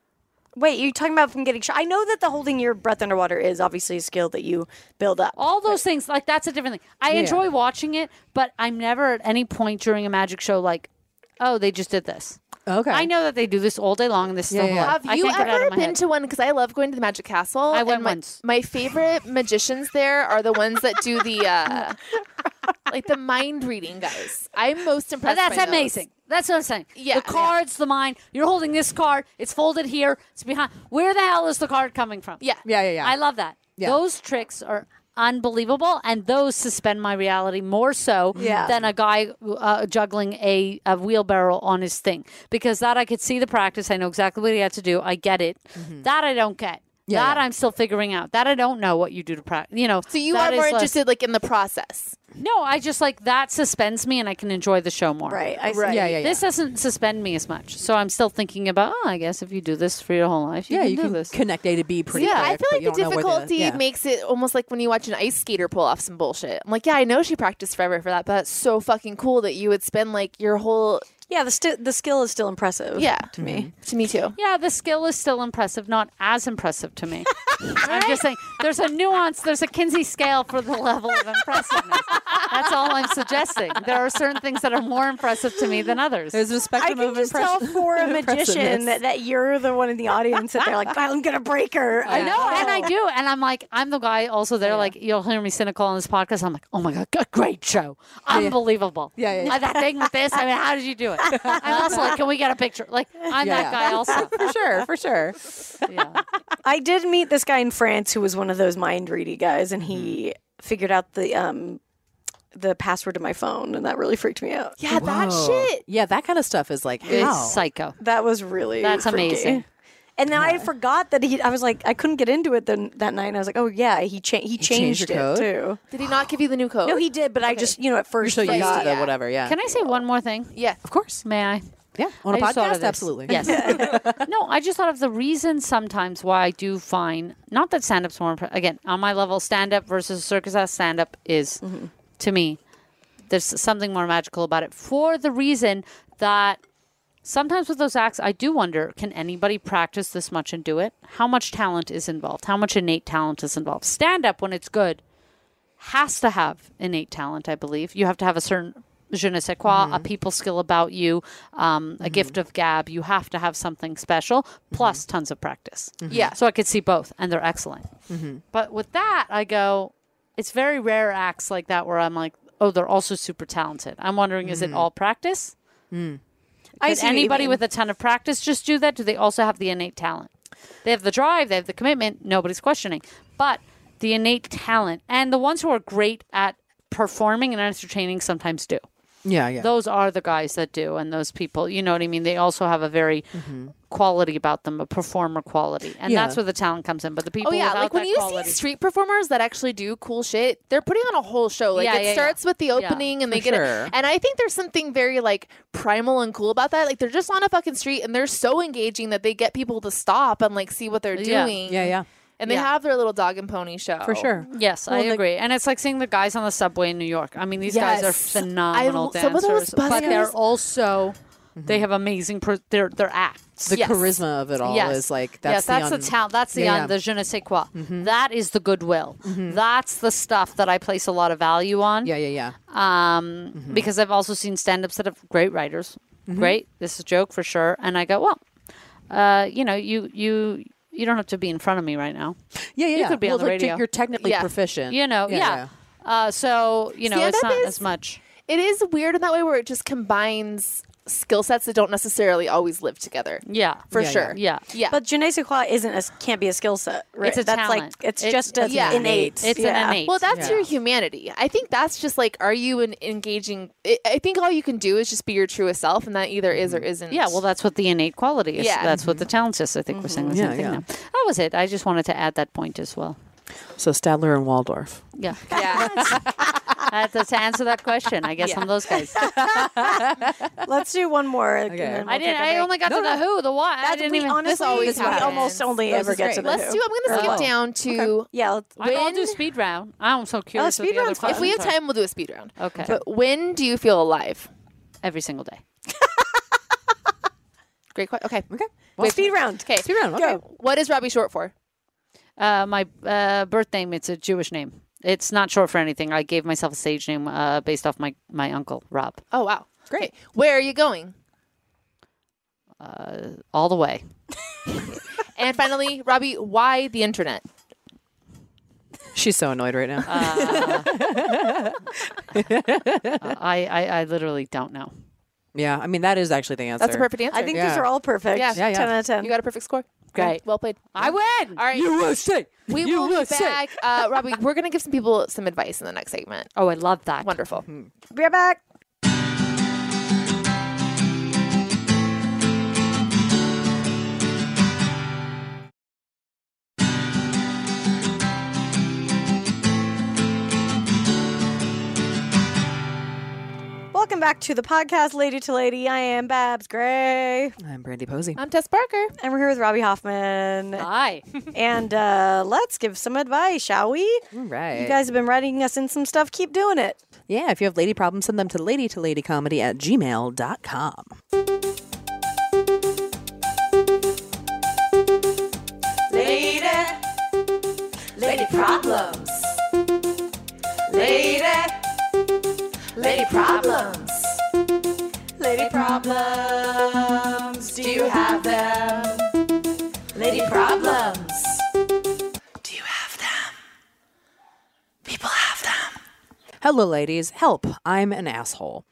Speaker 4: Wait, you're talking about from getting shot. I know that the holding your breath underwater is obviously a skill that you build up.
Speaker 8: All those things, like that's a different thing. I enjoy watching it, but I'm never at any point during a magic show like, oh, they just did this.
Speaker 5: Okay.
Speaker 8: I know that they do this all day long, and this is
Speaker 5: Yeah,
Speaker 8: the whole
Speaker 5: yeah.
Speaker 8: life.
Speaker 6: Have
Speaker 8: I
Speaker 6: you
Speaker 8: can't get it out
Speaker 6: ever
Speaker 8: of my
Speaker 6: been
Speaker 8: head.
Speaker 6: to one? Because I love going to the Magic Castle.
Speaker 8: I
Speaker 6: and
Speaker 8: went
Speaker 6: my,
Speaker 8: once.
Speaker 6: My favorite magicians there are the ones that do the like the mind reading guys. I'm most
Speaker 8: But
Speaker 6: impressed.
Speaker 8: that's
Speaker 6: by those.
Speaker 8: amazing. That's what I'm saying.
Speaker 6: Yeah,
Speaker 8: the cards, the mind. You're holding this card. It's folded here. It's behind. Where the hell is the card coming from?
Speaker 6: Yeah.
Speaker 5: Yeah.
Speaker 8: I love that.
Speaker 5: Yeah.
Speaker 8: Those tricks are unbelievable, and those suspend my reality more so than a guy juggling a wheelbarrow on his thing. Because that I could see the practice. I know exactly what he had to do. I get it. That I don't get.
Speaker 5: Yeah,
Speaker 8: that I'm still figuring out. That I don't know what you do to practice.
Speaker 6: So you
Speaker 8: that
Speaker 6: are more
Speaker 8: is less-
Speaker 6: interested like in the process.
Speaker 8: No, I just like that suspends me, and I can enjoy the show more.
Speaker 4: Right. I see.
Speaker 5: Yeah.
Speaker 8: This doesn't suspend me as much. So I'm still thinking about, I guess if you do this for your whole life, you
Speaker 5: Yeah,
Speaker 8: can
Speaker 5: you
Speaker 8: do
Speaker 5: can
Speaker 8: this.
Speaker 5: connect A to B pretty quick.
Speaker 6: I feel
Speaker 5: but
Speaker 6: like
Speaker 5: you
Speaker 6: the
Speaker 5: don't know where
Speaker 6: difficulty
Speaker 5: yeah.
Speaker 6: makes it almost like when you watch an ice skater pull off some bullshit. I'm like, yeah, I know she practiced forever for that, but that's so fucking cool that you would spend like your whole
Speaker 4: Yeah, the skill is still impressive.
Speaker 6: Yeah.
Speaker 4: To me.
Speaker 6: To me too.
Speaker 8: Yeah, the skill is still impressive, not as impressive to me. I'm just saying there's a nuance, there's a Kinsey scale for the level of impressiveness. That's all I'm suggesting. There are certain things that are more impressive to me than others.
Speaker 5: There's a
Speaker 4: I
Speaker 5: spectrum
Speaker 4: can
Speaker 5: of
Speaker 4: just tell for a magician
Speaker 5: impressiveness.
Speaker 4: that you're the one in the audience that they're like, I'm going to break her.
Speaker 8: I know, and I do, and I'm like, I'm the guy also there. Like, you'll hear me cynical on this podcast. I'm like, oh my god, great show, unbelievable.
Speaker 5: Yeah.
Speaker 8: That thing with this. I mean, how did you do it? I'm also like, can we get a picture? Like, I'm that guy also.
Speaker 5: For sure.
Speaker 8: Yeah.
Speaker 4: I did meet this guy in France who was one of those mind ready guys, and he figured out the password to my phone, and that really freaked me out.
Speaker 6: Yeah, that shit.
Speaker 5: Yeah, that kind of stuff is like,
Speaker 8: It's
Speaker 5: how?
Speaker 8: psycho.
Speaker 4: That was really
Speaker 8: That's
Speaker 4: freaky.
Speaker 8: amazing.
Speaker 4: And then I forgot that I was like, I couldn't get into it that night. And I was like, oh yeah, he changed
Speaker 5: your
Speaker 4: it
Speaker 5: code?
Speaker 4: too.
Speaker 6: Did he not give you the new code?
Speaker 4: No, he did, but I just, at first
Speaker 5: So used to
Speaker 4: forgot.
Speaker 5: the whatever, yeah.
Speaker 8: Can I say one more thing?
Speaker 6: Yeah.
Speaker 5: Of course.
Speaker 8: May I?
Speaker 5: Yeah. On a
Speaker 8: I just thought of
Speaker 5: podcast,
Speaker 8: this.
Speaker 5: absolutely.
Speaker 8: Yes. No, I just thought of the reason sometimes why I do find, not that stand-up's more, again, on my level, stand-up versus circus ass stand-up is, to me, there's something more magical about it. For the reason that sometimes with those acts, I do wonder, can anybody practice this much and do it? How much talent is involved? How much innate talent is involved? Stand-up, when it's good, has to have innate talent, I believe. You have to have a certain je ne sais quoi, a people skill about you, a gift of gab. You have to have something special, plus tons of practice.
Speaker 6: Yeah.
Speaker 8: So I could see both, and they're excellent. But with that, I go, it's very rare acts like that where I'm like, oh, they're also super talented. I'm wondering, is it all practice? Could anybody with a ton of practice just do that? Do they also have the innate talent? They have the drive, they have the commitment, nobody's questioning. But the innate talent, and the ones who are great at performing and entertaining sometimes do.
Speaker 5: Yeah.
Speaker 8: Those are the guys that do, and those people, you know what I mean? They also have a very quality about them, a performer quality. And that's where the talent comes in. But the people without
Speaker 6: like when
Speaker 8: that
Speaker 6: you
Speaker 8: quality,
Speaker 6: see street performers that actually do cool shit, they're putting on a whole show. Like it starts with the opening and they get it. And I think there's something very like primal and cool about that. Like they're just on a fucking street and they're so engaging that they get people to stop and like see what they're doing.
Speaker 5: Yeah.
Speaker 6: And they have their little dog and pony show.
Speaker 5: For sure.
Speaker 8: Yes, I agree. And it's like seeing the guys on the subway in New York. I mean, these guys are phenomenal
Speaker 6: some of
Speaker 8: dancers.
Speaker 6: those
Speaker 8: But they're
Speaker 6: buskers-
Speaker 8: also, they have amazing, their acts.
Speaker 5: The charisma of it all is like, that's
Speaker 8: the talent. That's the je ne sais quoi. That is the goodwill. That's the stuff that I place a lot of value on.
Speaker 5: Yeah.
Speaker 8: Because I've also seen stand-ups that have great writers. Great. This is a joke for sure. And I go, well, you don't have to be in front of me right now.
Speaker 5: Yeah.
Speaker 8: You could be on the radio.
Speaker 5: You're technically proficient.
Speaker 8: You know, so, it's not as much.
Speaker 6: It is weird in that way where it just combines skill sets that don't necessarily always live together.
Speaker 8: Yeah.
Speaker 6: For sure.
Speaker 8: Yeah.
Speaker 4: But je ne sais quoi can't be a skill set, right?
Speaker 8: It's a
Speaker 4: that's
Speaker 8: talent.
Speaker 4: like, it's just an innate.
Speaker 8: It's an innate.
Speaker 6: Well, that's your humanity. I think that's just like, are you engaging? I think all you can do is just be your truest self, and that either is or isn't.
Speaker 8: Yeah, well, that's what the innate quality is.
Speaker 6: Yeah.
Speaker 8: That's what the talent is. I think we're saying the same thing now. That was it. I just wanted to add that point as well.
Speaker 5: So Stadler and Waldorf.
Speaker 8: Yeah.
Speaker 6: Yeah.
Speaker 8: To answer that question, I guess I'm those guys.
Speaker 4: Let's do one more.
Speaker 5: Okay.
Speaker 8: I only got to the who, the what. I didn't even.
Speaker 4: Honestly,
Speaker 6: always
Speaker 4: we
Speaker 6: happens.
Speaker 4: almost only
Speaker 5: This
Speaker 4: ever
Speaker 5: is
Speaker 4: get
Speaker 5: great.
Speaker 4: to the
Speaker 6: Let's
Speaker 4: who.
Speaker 6: do. I'm going to skip down to.
Speaker 4: Yeah.
Speaker 8: I'll do speed round. I'm so curious. what
Speaker 4: speed
Speaker 8: the other
Speaker 4: round's fun.
Speaker 6: If we have
Speaker 8: questions are.
Speaker 6: time, we'll do a speed round.
Speaker 8: Okay.
Speaker 6: But when do you feel alive?
Speaker 8: Every single day.
Speaker 6: Great question. Okay.
Speaker 4: Well, speed round.
Speaker 6: Okay.
Speaker 5: Speed round. Okay.
Speaker 6: What is Robbie short for?
Speaker 8: My birth name, it's a Jewish name. It's not short for anything. I gave myself a stage name based off my uncle, Rob.
Speaker 6: Oh, wow. Great. Where are you going?
Speaker 8: All the way.
Speaker 6: And finally, Robbie, why the internet?
Speaker 5: She's so annoyed right now.
Speaker 8: I literally don't know.
Speaker 5: Yeah, I mean, that is actually the answer.
Speaker 6: That's a perfect answer.
Speaker 4: I think these are all perfect.
Speaker 6: Yeah.
Speaker 4: 10 out of 10.
Speaker 6: You got a perfect score.
Speaker 8: Great.
Speaker 6: Well played.
Speaker 8: I win.
Speaker 6: All right.
Speaker 5: USA!
Speaker 6: We will be back. Robbie, we're going to give some people some advice in the next segment.
Speaker 8: Oh, I love that.
Speaker 6: Wonderful.
Speaker 4: Be right back. Welcome back to the podcast, Lady to Lady. I am Babs Gray.
Speaker 5: I'm Brandy Posey.
Speaker 6: I'm Tess Parker.
Speaker 4: And we're here with Robbie Hoffman.
Speaker 8: Hi.
Speaker 4: And let's give some advice, shall we?
Speaker 5: All right.
Speaker 4: You guys have been writing us in some stuff. Keep doing it.
Speaker 5: Yeah, if you have lady problems, send them to ladycomedy@gmail.com.
Speaker 9: problems. Lady problems. Lady problems. Do you have them? Lady problems. Do you have them? People have them.
Speaker 5: Hello, ladies. Help. I'm an asshole.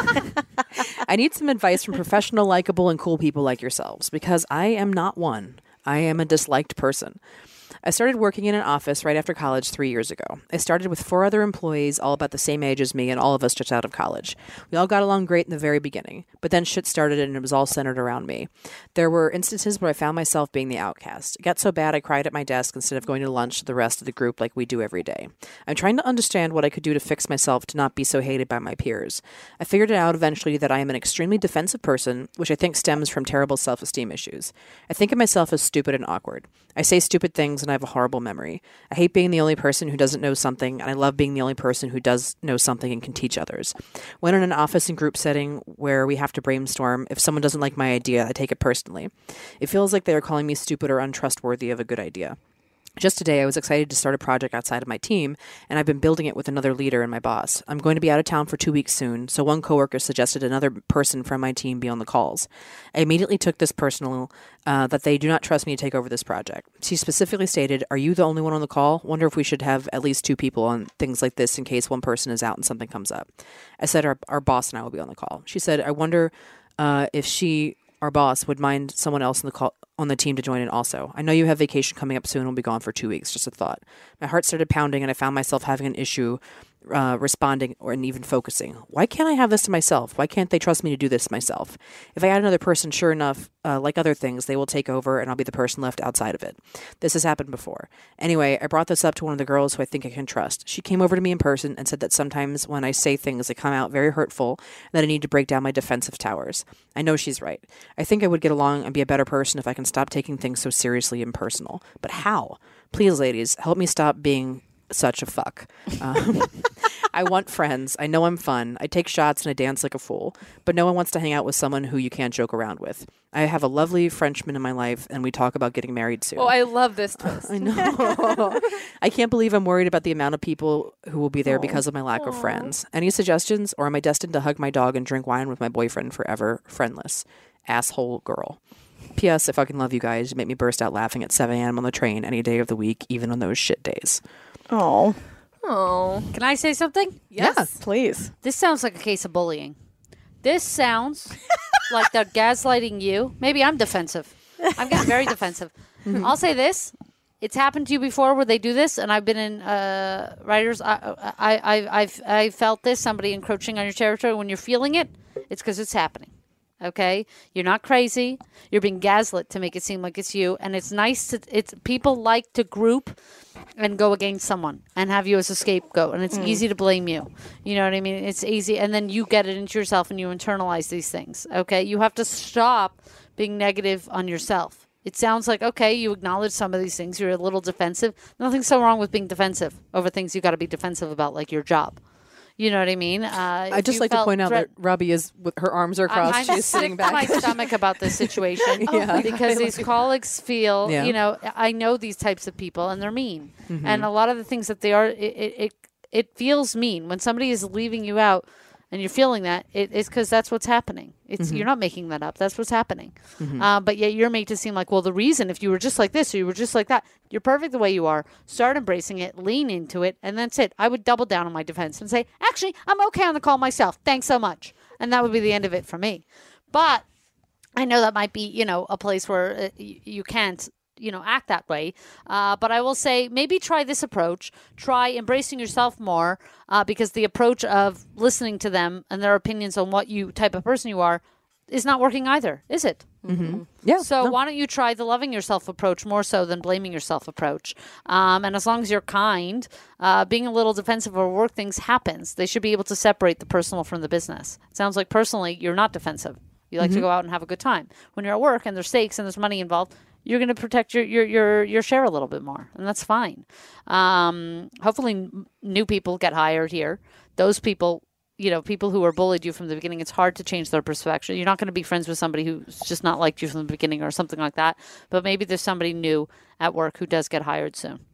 Speaker 5: I need some advice from professional, likable, and cool people like yourselves, because I am not one. I am a disliked person. I started working in an office right after college 3 years ago. I started with 4 other employees, all about the same age as me, and all of us just out of college. We all got along great in the very beginning, but then shit started and it was all centered around me. There were instances where I found myself being the outcast. It got so bad I cried at my desk instead of going to lunch with the rest of the group like we do every day. I'm trying to understand what I could do to fix myself to not be so hated by my peers. I figured it out eventually that I am an extremely defensive person, which I think stems from terrible self-esteem issues. I think of myself as stupid and awkward. I say stupid things and I have a horrible memory. I hate being the only person who doesn't know something, and I love being the only person who does know something and can teach others. When in an office and group setting where we have to brainstorm, if someone doesn't like my idea, I take it personally. It feels like they are calling me stupid or untrustworthy of a good idea. Just today, I was excited to start a project outside of my team, and I've been building it with another leader and my boss. I'm going to be out of town for 2 weeks soon, so one coworker suggested another person from my team be on the calls. I immediately took this personal, that they do not trust me to take over this project. She specifically stated, "Are you the only one on the call? Wonder if we should have at least 2 people on things like this in case one person is out and something comes up." I said our boss and I will be on the call. She said, "I wonder if our boss would mind someone else on the team to join in also. I know you have vacation coming up soon and will be gone for 2 weeks. Just a thought." My heart started pounding and I found myself having an issue responding and even focusing. Why can't I have this to myself? Why can't they trust me to do this myself? If I add another person, sure enough, like other things, they will take over and I'll be the person left outside of it. This has happened before. Anyway, I brought this up to one of the girls who I think I can trust. She came over to me in person and said that sometimes when I say things, they come out very hurtful and that I need to break down my defensive towers. I know she's right. I think I would get along and be a better person if I can stop taking things so seriously and personal. But how? Please, ladies, help me stop being such a fuck. I want friends. I know I'm fun. I take shots and I dance like a fool. But no one wants to hang out with someone who you can't joke around with. I have a lovely Frenchman in my life, and we talk about getting married soon.
Speaker 6: Oh, I love this twist.
Speaker 5: I know. I can't believe I'm worried about the amount of people who will be there because of my lack of friends. Any suggestions, or am I destined to hug my dog and drink wine with my boyfriend forever, friendless? Asshole girl. P.S. I fucking love you guys. You make me burst out laughing at 7 a.m. on the train any day of the week, even on those shit days.
Speaker 4: Oh.
Speaker 6: Oh.
Speaker 8: Can I say something?
Speaker 4: Yes, please.
Speaker 8: This sounds like a case of bullying. This sounds like they're gaslighting you. Maybe I'm defensive. I'm getting very defensive. I'll say this. It's happened to you before where they do this, and I've been in writers. I felt this, somebody encroaching on your territory. When you're feeling it, it's because it's happening. Okay? You're not crazy. You're being gaslit to make it seem like it's you. And it's nice to, people like to group and go against someone and have you as a scapegoat. And it's easy to blame you. You know what I mean? It's easy. And then you get it into yourself and you internalize these things. Okay? You have to stop being negative on yourself. It sounds like, okay, you acknowledge some of these things. You're a little defensive. Nothing's so wrong with being defensive over things you got to be defensive about, like your job. You know what I mean?
Speaker 5: I'd just like to point out that Robbie is, with her arms are crossed, she's sitting back.
Speaker 8: I'm sick to my stomach about this situation because these colleagues feel, you know, I know these types of people and they're mean. And a lot of the things that they are, it feels mean. When somebody is leaving you out and you're feeling that, it's because that's what's happening. It's You're not making that up. That's what's happening. But yet you're made to seem like, well, the reason, if you were just like this or you were just like that, you're perfect the way you are. Start embracing it, lean into it, and that's it. I would double down on my defense and say, actually, I'm okay on the call myself. Thanks so much. And that would be the end of it for me. But I know that might be, you know, a place where you can't, you know, act that way. But I will say maybe try this approach. Try embracing yourself more because the approach of listening to them and their opinions on what you type of person you are is not working either, is it?
Speaker 5: Yeah.
Speaker 8: So why don't you try the loving yourself approach more so than blaming yourself approach? And as long as you're kind, being a little defensive over work things happens. They should be able to separate the personal from the business. It sounds like personally you're not defensive. You like to go out and have a good time. When you're at work and there's stakes and there's money involved, you're going to protect your share a little bit more, and that's fine. Hopefully new people get hired here. Those people, you know, people who were bullied you from the beginning, it's hard to change their perspective. You're not going to be friends with somebody who's just not liked you from the beginning or something like that. But maybe there's somebody new at work who does get hired soon.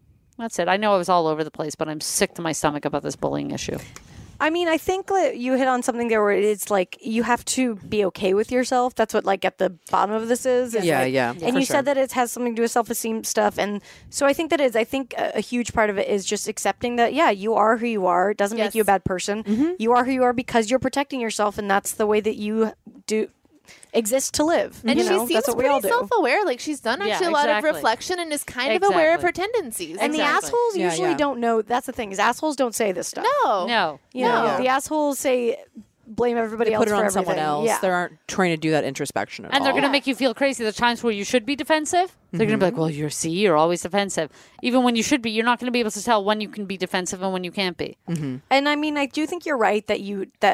Speaker 8: That's it. I know I was all over the place, but I'm sick to my stomach about this bullying issue.
Speaker 4: I mean, I think that you hit on something there where it's like you have to be okay with yourself. That's what like at the bottom of this is.
Speaker 5: Yeah,
Speaker 4: like,
Speaker 5: yeah.
Speaker 4: And you said that it has something to do with self-esteem stuff. And so I think that is, I think a huge part of it is just accepting that, yeah, you are who you are. It doesn't make you a bad person. You are who you are because you're protecting yourself. And that's the way that you do exist to live.
Speaker 6: And
Speaker 4: you
Speaker 6: she
Speaker 4: know?
Speaker 6: seems
Speaker 4: That's what we
Speaker 6: pretty
Speaker 4: all do.
Speaker 6: self-aware. Like she's done actually a lot of reflection and is kind of aware of her tendencies.
Speaker 4: And the assholes usually don't know. That's the thing is assholes don't say this stuff.
Speaker 6: No.
Speaker 4: You know, the assholes say blame everybody
Speaker 5: They
Speaker 4: else
Speaker 5: put it
Speaker 4: for
Speaker 5: on
Speaker 4: everything.
Speaker 5: someone else.
Speaker 4: Yeah.
Speaker 5: They aren't trying to do that introspection at
Speaker 8: And
Speaker 5: all.
Speaker 8: they're going to make you feel crazy. There's times where you should be defensive. They're going to be like, well, you're always defensive. Even when you should be, you're not going to be able to tell when you can be defensive and when you can't be.
Speaker 4: And I mean, I do think you're right that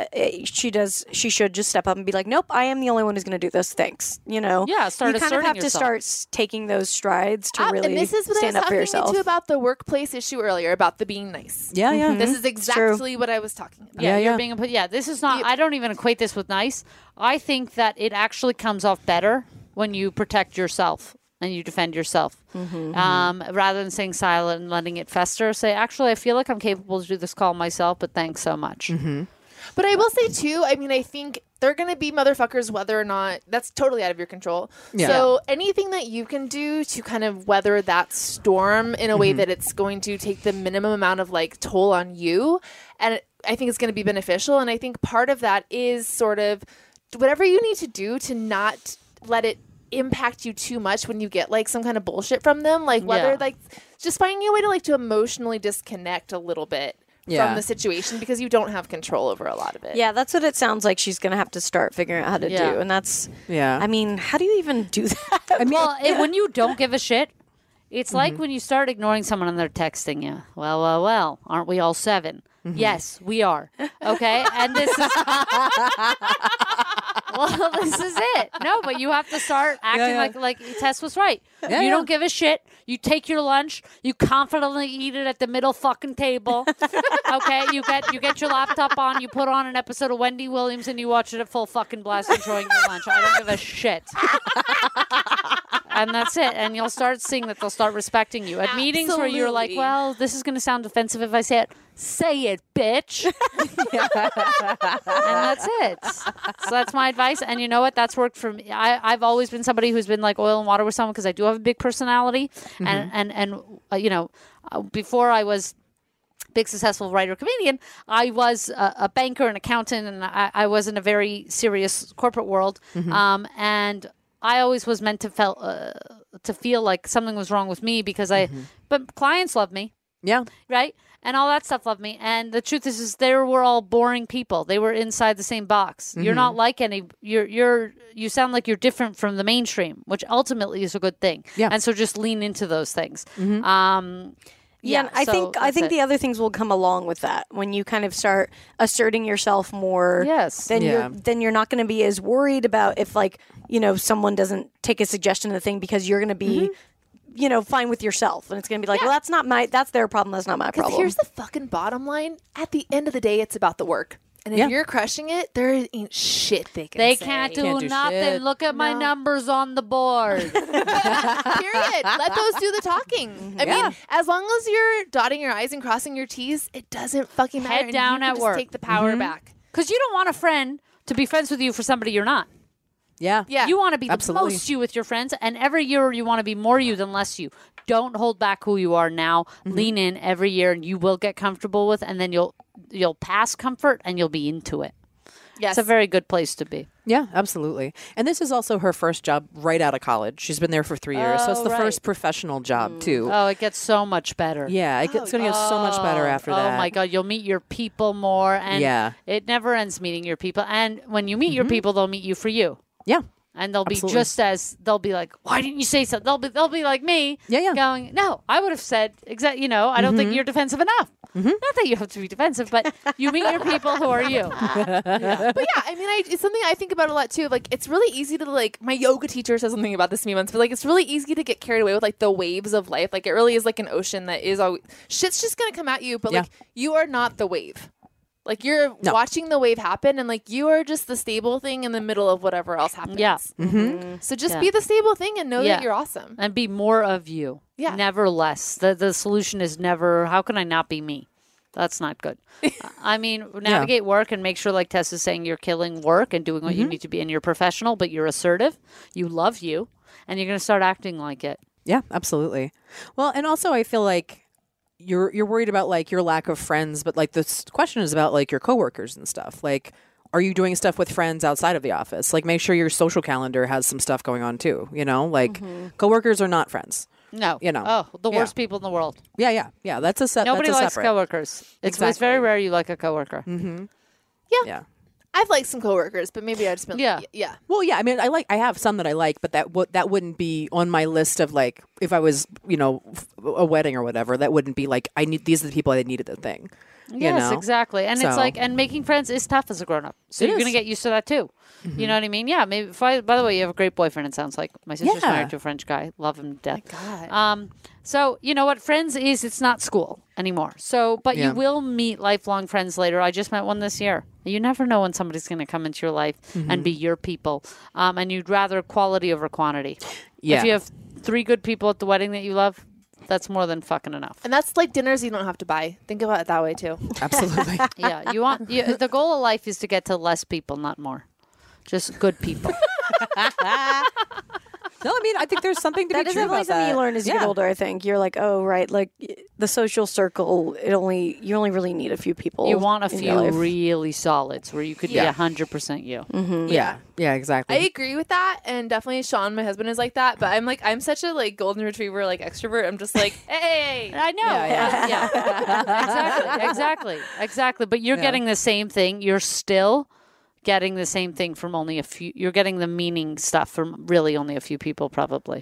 Speaker 4: she should just step up and be like, nope, I am the only one who's going to do this. Thanks. You know?
Speaker 8: Yeah, start
Speaker 4: you kind of
Speaker 8: asserting
Speaker 4: have
Speaker 8: yourself.
Speaker 4: to start taking those strides to really
Speaker 6: and this is what
Speaker 4: stand
Speaker 6: I
Speaker 4: up for
Speaker 6: was talking
Speaker 4: yourself.
Speaker 6: to about the workplace issue earlier about the being nice.
Speaker 5: Yeah, yeah.
Speaker 6: This is exactly what I was talking about.
Speaker 8: Yeah, you're being yeah, this is not, I don't even equate this with nice. I think that it actually comes off better when you protect yourself and you defend yourself. Rather than staying silent and letting it fester, say, actually, I feel like I'm capable to do this call myself, but thanks so much.
Speaker 6: But I will say, too, I mean, I think they're going to be motherfuckers whether or not that's totally out of your control.
Speaker 5: Yeah.
Speaker 6: So anything that you can do to kind of weather that storm in a way that it's going to take the minimum amount of like toll on you, and I think it's going to be beneficial. And I think part of that is sort of whatever you need to do to not let it impact you too much when you get like some kind of bullshit from them, like whether like just finding a way to emotionally disconnect a little bit from the situation because you don't have control over a lot of it.
Speaker 4: Yeah, that's what it sounds like she's going to have to start figuring out how to do. And that's, I mean, how do you even do that?
Speaker 8: I mean, when you don't give a shit, it's like when you start ignoring someone and they're texting you. Well, aren't we all 7? Yes, we are. Okay? And this is... well, this is it. No, but you have to start acting like Tess was right. You don't give a shit. You take your lunch. You confidently eat it at the middle fucking table. Okay? You get your laptop on. You put on an episode of Wendy Williams and you watch it at full fucking blast enjoying your lunch. I don't give a shit. And that's it. And you'll start seeing that they'll start respecting you. At meetings where you're like, well, this is going to sound offensive if I say it. Say it, bitch. And that's it. So that's my advice. And you know what? That's worked for me. I've always been somebody who's been like oil and water with someone because I do have a big personality. And you know, before I was big successful writer comedian, I was a banker, an accountant, and I was in a very serious corporate world. And I always was meant to feel like something was wrong with me because but clients love me.
Speaker 5: Yeah.
Speaker 8: Right? And all that stuff loved me. And the truth is they were all boring people. They were inside the same box. You're not like you sound like you're different from the mainstream, which ultimately is a good thing.
Speaker 5: Yeah.
Speaker 8: And so just lean into those things.
Speaker 4: And I think the other things will come along with that when you kind of start asserting yourself more.
Speaker 8: Yes.
Speaker 4: Then you're not going to be as worried about if like, you know, someone doesn't take a suggestion of the thing because you're going to be you know, fine with yourself. And it's going to be like, well, that's their problem. That's not my problem.
Speaker 6: Here's the fucking bottom line. At the end of the day, it's about the work. And if you're crushing it, there ain't shit they can say.
Speaker 8: They can't do nothing.
Speaker 5: Shit.
Speaker 8: Look at my numbers on the board.
Speaker 6: Period. Let those do the talking. I mean, as long as you're dotting your I's and crossing your T's, it doesn't fucking matter.
Speaker 8: Head down
Speaker 6: and you
Speaker 8: at
Speaker 6: can
Speaker 8: work.
Speaker 6: Just take the power back.
Speaker 8: Because you don't want a friend to be friends with you for somebody you're not.
Speaker 5: Yeah.
Speaker 8: You want to be the
Speaker 5: Absolutely.
Speaker 8: most you with your friends, and every year you want to be more you than less you. Don't hold back who you are now. Lean in every year, and you will get comfortable with, and then you'll pass comfort, and you'll be into it.
Speaker 6: Yes.
Speaker 8: It's a very good place to be.
Speaker 5: Yeah, absolutely. And this is also her first job right out of college. She's been there for 3 years, so it's the first professional job too.
Speaker 8: Oh, it gets so much better.
Speaker 5: Yeah, it's going to get so much better after that.
Speaker 8: Oh my God, you'll meet your people more, and it never ends meeting your people. And when you meet your people, they'll meet you for you.
Speaker 5: Yeah.
Speaker 8: And they'll be they'll be like, why didn't you say something? They'll be like me, going, no, I would have said, I don't think you're defensive enough. Not that you have to be defensive, but you meet your people who are you.
Speaker 6: But yeah, I mean, it's something I think about a lot too. Like, it's really easy to like, my yoga teacher says something about this to me once, but like, it's really easy to get carried away with like the waves of life. Like, it really is like an ocean that is always, shit's just going to come at you, but like, you are not the wave. Like you're watching the wave happen, and like you are just the stable thing in the middle of whatever else happens.
Speaker 8: Yeah.
Speaker 6: So just be the stable thing and know that you're awesome.
Speaker 8: And be more of you.
Speaker 6: Yeah.
Speaker 8: Never less. The solution is never, how can I not be me? That's not good. I mean, navigate work and make sure, like Tess is saying, you're killing work and doing what you need to be, and you're professional, but you're assertive. You love you, and you're going to start acting like it.
Speaker 5: Yeah, absolutely. Well, and also I feel like you're worried about like your lack of friends, but like this question is about like your coworkers and stuff. Like, are you doing stuff with friends outside of the office? Like, make sure your social calendar has some stuff going on too. You know, like coworkers are not friends.
Speaker 8: No.
Speaker 5: You know.
Speaker 8: Oh, the worst people in the world.
Speaker 5: Yeah. That's a set.
Speaker 8: Nobody
Speaker 5: that's a
Speaker 8: likes
Speaker 5: separate.
Speaker 8: coworkers. It's very rare you like a coworker.
Speaker 5: Yeah.
Speaker 6: I've liked some coworkers, but maybe I just been yeah.
Speaker 5: Well, yeah. I mean, I have some that I like, but that wouldn't be on my list of like if I was, a wedding or whatever. That wouldn't be like these are the people I needed the thing.
Speaker 8: Yes, exactly. And it's like, and making friends is tough as a grown up. So you're going to get used to that too. You know what I mean? Yeah. Maybe. By the way, you have a great boyfriend. It sounds like my sister's married to a French guy. Love him to death.
Speaker 6: Oh my God.
Speaker 8: So you know what friends is? It's not school anymore. So, but you will meet lifelong friends later. I just met one this year. You never know when somebody's going to come into your life and be your people. And you'd rather quality over quantity.
Speaker 5: Yeah.
Speaker 8: If you have 3 good people at the wedding that you love, that's more than fucking enough.
Speaker 6: And that's like dinners you don't have to buy. Think about it that way too.
Speaker 5: Absolutely.
Speaker 8: Yeah, the goal of life is to get to less people, not more. Just good people.
Speaker 5: No, I mean, I think there's something to
Speaker 4: That
Speaker 5: be
Speaker 4: is
Speaker 5: true
Speaker 4: definitely
Speaker 5: about
Speaker 4: something
Speaker 5: that.
Speaker 4: you learn as you get older. I think you're like, oh right, like the social circle. You only really need a few people.
Speaker 8: You want a
Speaker 4: in your
Speaker 8: few
Speaker 4: life.
Speaker 8: really solids where you could be 100% you.
Speaker 5: Yeah, exactly.
Speaker 6: I agree with that, and definitely Sean, my husband, is like that. But I'm such a like golden retriever, like extrovert. I'm just like, hey,
Speaker 8: I know. Yeah. Exactly. But you're getting the same thing. You're still getting the same thing from only a few. You're getting the meaning stuff from really only a few people, probably.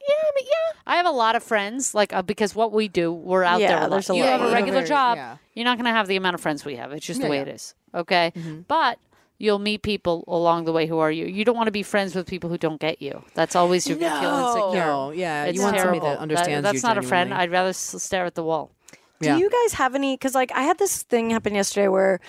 Speaker 8: I have a lot of friends, like because what we do, we're out there. A lot. You have a regular job. You're not going to have the amount of friends we have. It's just the way it is. Okay, but you'll meet people along the way who are you. You don't want to be friends with people who don't get you. That's always you're going to feel insecure.
Speaker 5: No, yeah,
Speaker 8: it's
Speaker 5: you want
Speaker 8: terrible.
Speaker 5: somebody that understands
Speaker 8: That's
Speaker 5: you.
Speaker 8: not a friend.
Speaker 5: genuinely.
Speaker 8: I'd rather stare at the wall.
Speaker 4: Do you guys have any? Because like I had this thing happen yesterday where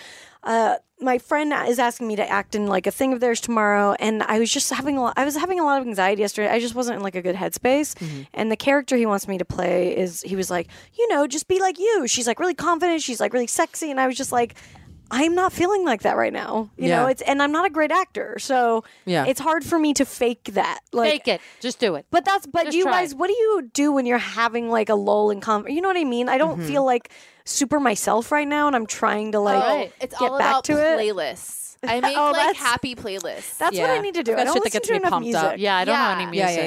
Speaker 4: my friend is asking me to act in like a thing of theirs tomorrow, and I was just having a lot of anxiety yesterday. I just wasn't in like a good headspace. And the character he wants me to play he was like, just be like you. She's like really confident. She's like really sexy, and I was just like, I'm not feeling like that right now. You know, and I'm not a great actor, so it's hard for me to fake that. Like,
Speaker 8: Fake it. Just do it.
Speaker 4: But
Speaker 8: Just
Speaker 4: you
Speaker 8: try.
Speaker 4: guys, what do you do when you're having like a lull in you know what I mean? I don't feel like super myself right now, and I'm trying to like
Speaker 6: it's
Speaker 4: get
Speaker 6: all
Speaker 4: back
Speaker 6: about
Speaker 4: to it.
Speaker 6: playlists. I make like happy playlists.
Speaker 4: That's what I need to do. I don't listen to enough music.
Speaker 8: Yeah, I don't know any music.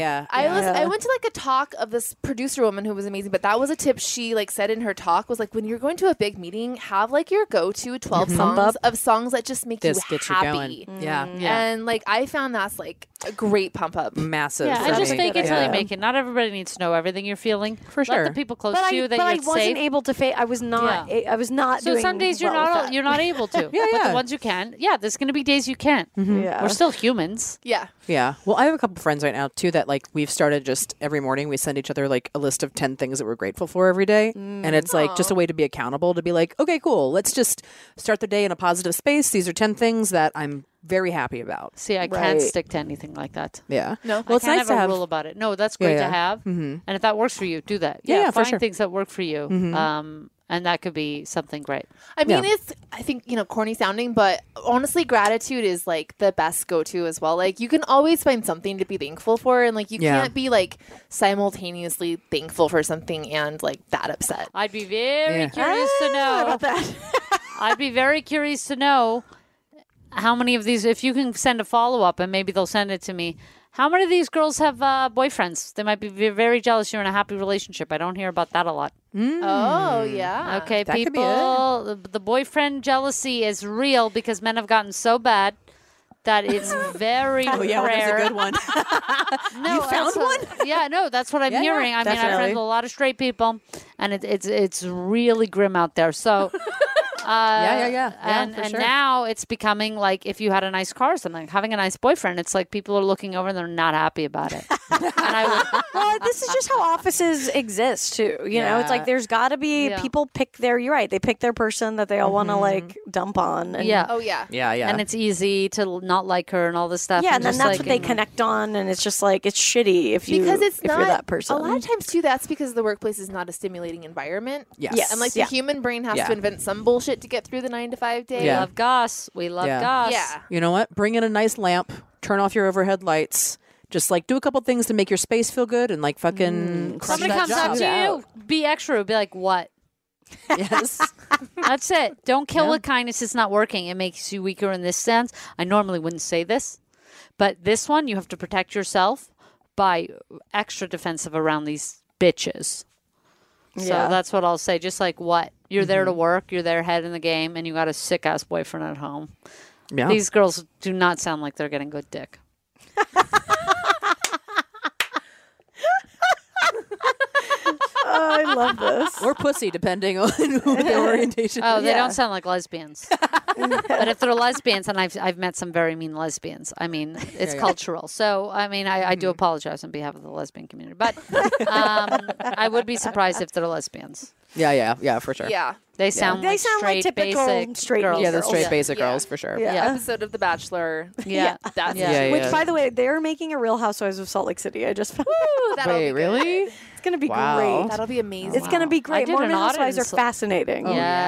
Speaker 6: I went to like a talk of this producer woman who was amazing, but that was a tip she like said in her talk was like when you're going to a big meeting, have like your go-to 12 songs of songs that just make you happy.
Speaker 5: Yeah.
Speaker 6: And like I found that's like a great pump up.
Speaker 5: Massive.
Speaker 8: Yeah, and just fake it till you make it. Not everybody needs to know everything you're feeling.
Speaker 5: For sure.
Speaker 8: Let the people close
Speaker 4: But
Speaker 8: to you that
Speaker 4: I
Speaker 8: you're
Speaker 4: wasn't
Speaker 8: safe.
Speaker 4: able to fake. I was not. I was not.
Speaker 8: So
Speaker 4: doing
Speaker 8: some days
Speaker 4: well with
Speaker 8: you're not able to. But the ones you can, there's going to be days you can't.
Speaker 4: Yeah.
Speaker 8: We're still humans.
Speaker 6: Yeah.
Speaker 5: Yeah. Well, I have a couple friends right now too that like we've started just every morning we send each other like a list of 10 things that we're grateful for every day. And it's like just a way to be accountable to be like, okay, cool. Let's just start the day in a positive space. These are 10 things that I'm very happy about.
Speaker 8: See, I can't stick to anything like that.
Speaker 5: Yeah.
Speaker 6: No.
Speaker 5: Well, it's
Speaker 8: I can't
Speaker 5: nice to
Speaker 8: have
Speaker 5: have
Speaker 8: a rule about it. No, that's great to have. And if that works for you, do that.
Speaker 5: Yeah, for
Speaker 8: find
Speaker 5: sure.
Speaker 8: things that work for you. And that could be something great.
Speaker 6: I mean, it's, I think, corny sounding, but honestly, gratitude is like the best go-to as well. Like, you can always find something to be thankful for, and like, you can't be like simultaneously thankful for something and like that upset.
Speaker 8: I'd be very curious to know
Speaker 4: about that.
Speaker 8: I'd be very curious to know how many of these, if you can send a follow-up and maybe they'll send it to me, how many of these girls have boyfriends? They might be very jealous you're in a happy relationship. I don't hear about that a lot.
Speaker 6: Oh, yeah.
Speaker 8: Okay,
Speaker 5: That could be
Speaker 8: people, the boyfriend jealousy is real because men have gotten so bad that it's very rare.
Speaker 5: That's a good one.
Speaker 8: No,
Speaker 5: You found one?
Speaker 8: Yeah, no, that's what I'm
Speaker 5: Yeah,
Speaker 8: hearing. I mean, I'm
Speaker 5: definitely.
Speaker 8: friends with a lot of straight people, and it's really grim out there. So
Speaker 5: Yeah,
Speaker 8: And
Speaker 5: for sure.
Speaker 8: now it's becoming like if you had a nice car or something, having a nice boyfriend, it's like people are looking over and they're not happy about it. And
Speaker 4: Well, this is just how offices exist too. You know, it's like there's got to be people pick their. You're right. They pick their person that they all want to like dump on. And,
Speaker 8: yeah.
Speaker 6: Oh yeah.
Speaker 5: Yeah, yeah.
Speaker 8: And it's easy to not like her and all this stuff.
Speaker 4: Yeah, and then
Speaker 8: just,
Speaker 4: that's
Speaker 8: like,
Speaker 4: what they connect on, and it's just like it's shitty if you
Speaker 6: Because it's
Speaker 4: if
Speaker 6: not
Speaker 4: you're that person.
Speaker 6: A lot of times too, that's because the workplace is not a stimulating environment.
Speaker 5: Yes.
Speaker 6: And like the human brain has
Speaker 5: Yeah.
Speaker 6: to invent some bullshit to get through the 9-to-5 day.
Speaker 8: We love goss. We love goss.
Speaker 6: Yeah.
Speaker 5: You know what? Bring in a nice lamp. Turn off your overhead lights. Just like do a couple things to make your space feel good, and like fucking. crush
Speaker 8: Somebody
Speaker 5: that
Speaker 8: comes up
Speaker 5: job.
Speaker 8: to you, be extra. Be like, what?
Speaker 5: Yes.
Speaker 8: That's it. Don't kill with kindness. It's not working. It makes you weaker in this sense. I normally wouldn't say this, but this one, you have to protect yourself by extra defensive around these bitches. So that's what I'll say. Just like what? You're there to work. You're there head in the game, and you got a sick-ass boyfriend at home.
Speaker 5: Yeah.
Speaker 8: These girls do not sound like they're getting good dick.
Speaker 4: Oh, I love this.
Speaker 5: Or pussy, depending on their orientation.
Speaker 8: Oh, they don't sound like lesbians. But if they're lesbians, and I've met some very mean lesbians. I mean, it's cultural. So, I mean, I do apologize on behalf of the lesbian community. But I would be surprised if they're lesbians.
Speaker 5: Yeah, for sure.
Speaker 6: Yeah.
Speaker 8: They sound
Speaker 4: They
Speaker 8: like
Speaker 4: sound like
Speaker 8: straight,
Speaker 4: typical
Speaker 8: basic
Speaker 4: straight
Speaker 8: girls.
Speaker 5: Yeah, they're
Speaker 4: girls.
Speaker 5: straight basic girls for sure.
Speaker 4: Yeah.
Speaker 6: Episode of The Bachelor.
Speaker 8: Yeah.
Speaker 6: That's
Speaker 8: Yeah.
Speaker 4: Which, by the way, they're making a Real Housewives of Salt Lake City. I just found
Speaker 6: That'll
Speaker 5: Wait,
Speaker 6: be
Speaker 5: really?
Speaker 6: good.
Speaker 4: it's going to be
Speaker 5: Wow.
Speaker 4: great.
Speaker 6: That'll be amazing.
Speaker 4: It's going to be
Speaker 8: I
Speaker 4: great.
Speaker 8: did
Speaker 4: Mormon
Speaker 8: an audit
Speaker 4: Housewives
Speaker 8: in
Speaker 4: are
Speaker 8: Salt-
Speaker 4: fascinating.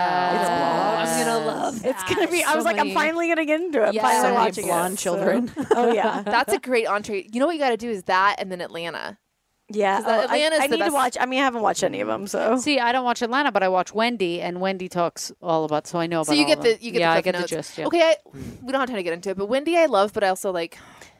Speaker 8: Yeah.
Speaker 6: I'm gonna love.
Speaker 4: It's going to be. I was like, I'm
Speaker 5: many-
Speaker 4: finally going to get into it.
Speaker 6: Yeah.
Speaker 4: Finally
Speaker 6: So many
Speaker 4: watching
Speaker 5: blonde
Speaker 4: it.
Speaker 5: children.
Speaker 4: So. Oh yeah,
Speaker 6: That's a great entree. You know what you got to do is that, and then Atlanta.
Speaker 4: yeah.
Speaker 6: 'Cause Atlanta's
Speaker 4: I
Speaker 6: the
Speaker 4: need to
Speaker 6: best.
Speaker 4: watch. I mean, I haven't watched any of them. So
Speaker 8: See, I don't watch Atlanta, but I watch Wendy, and Wendy talks all about. So I know about.
Speaker 6: So you
Speaker 8: all
Speaker 6: get
Speaker 8: of them.
Speaker 6: the
Speaker 8: yeah, I
Speaker 6: Cliff
Speaker 8: get
Speaker 6: Notes.
Speaker 8: the gist. Yeah.
Speaker 6: Okay, we don't have time to get into it, but Wendy I love, but I also like.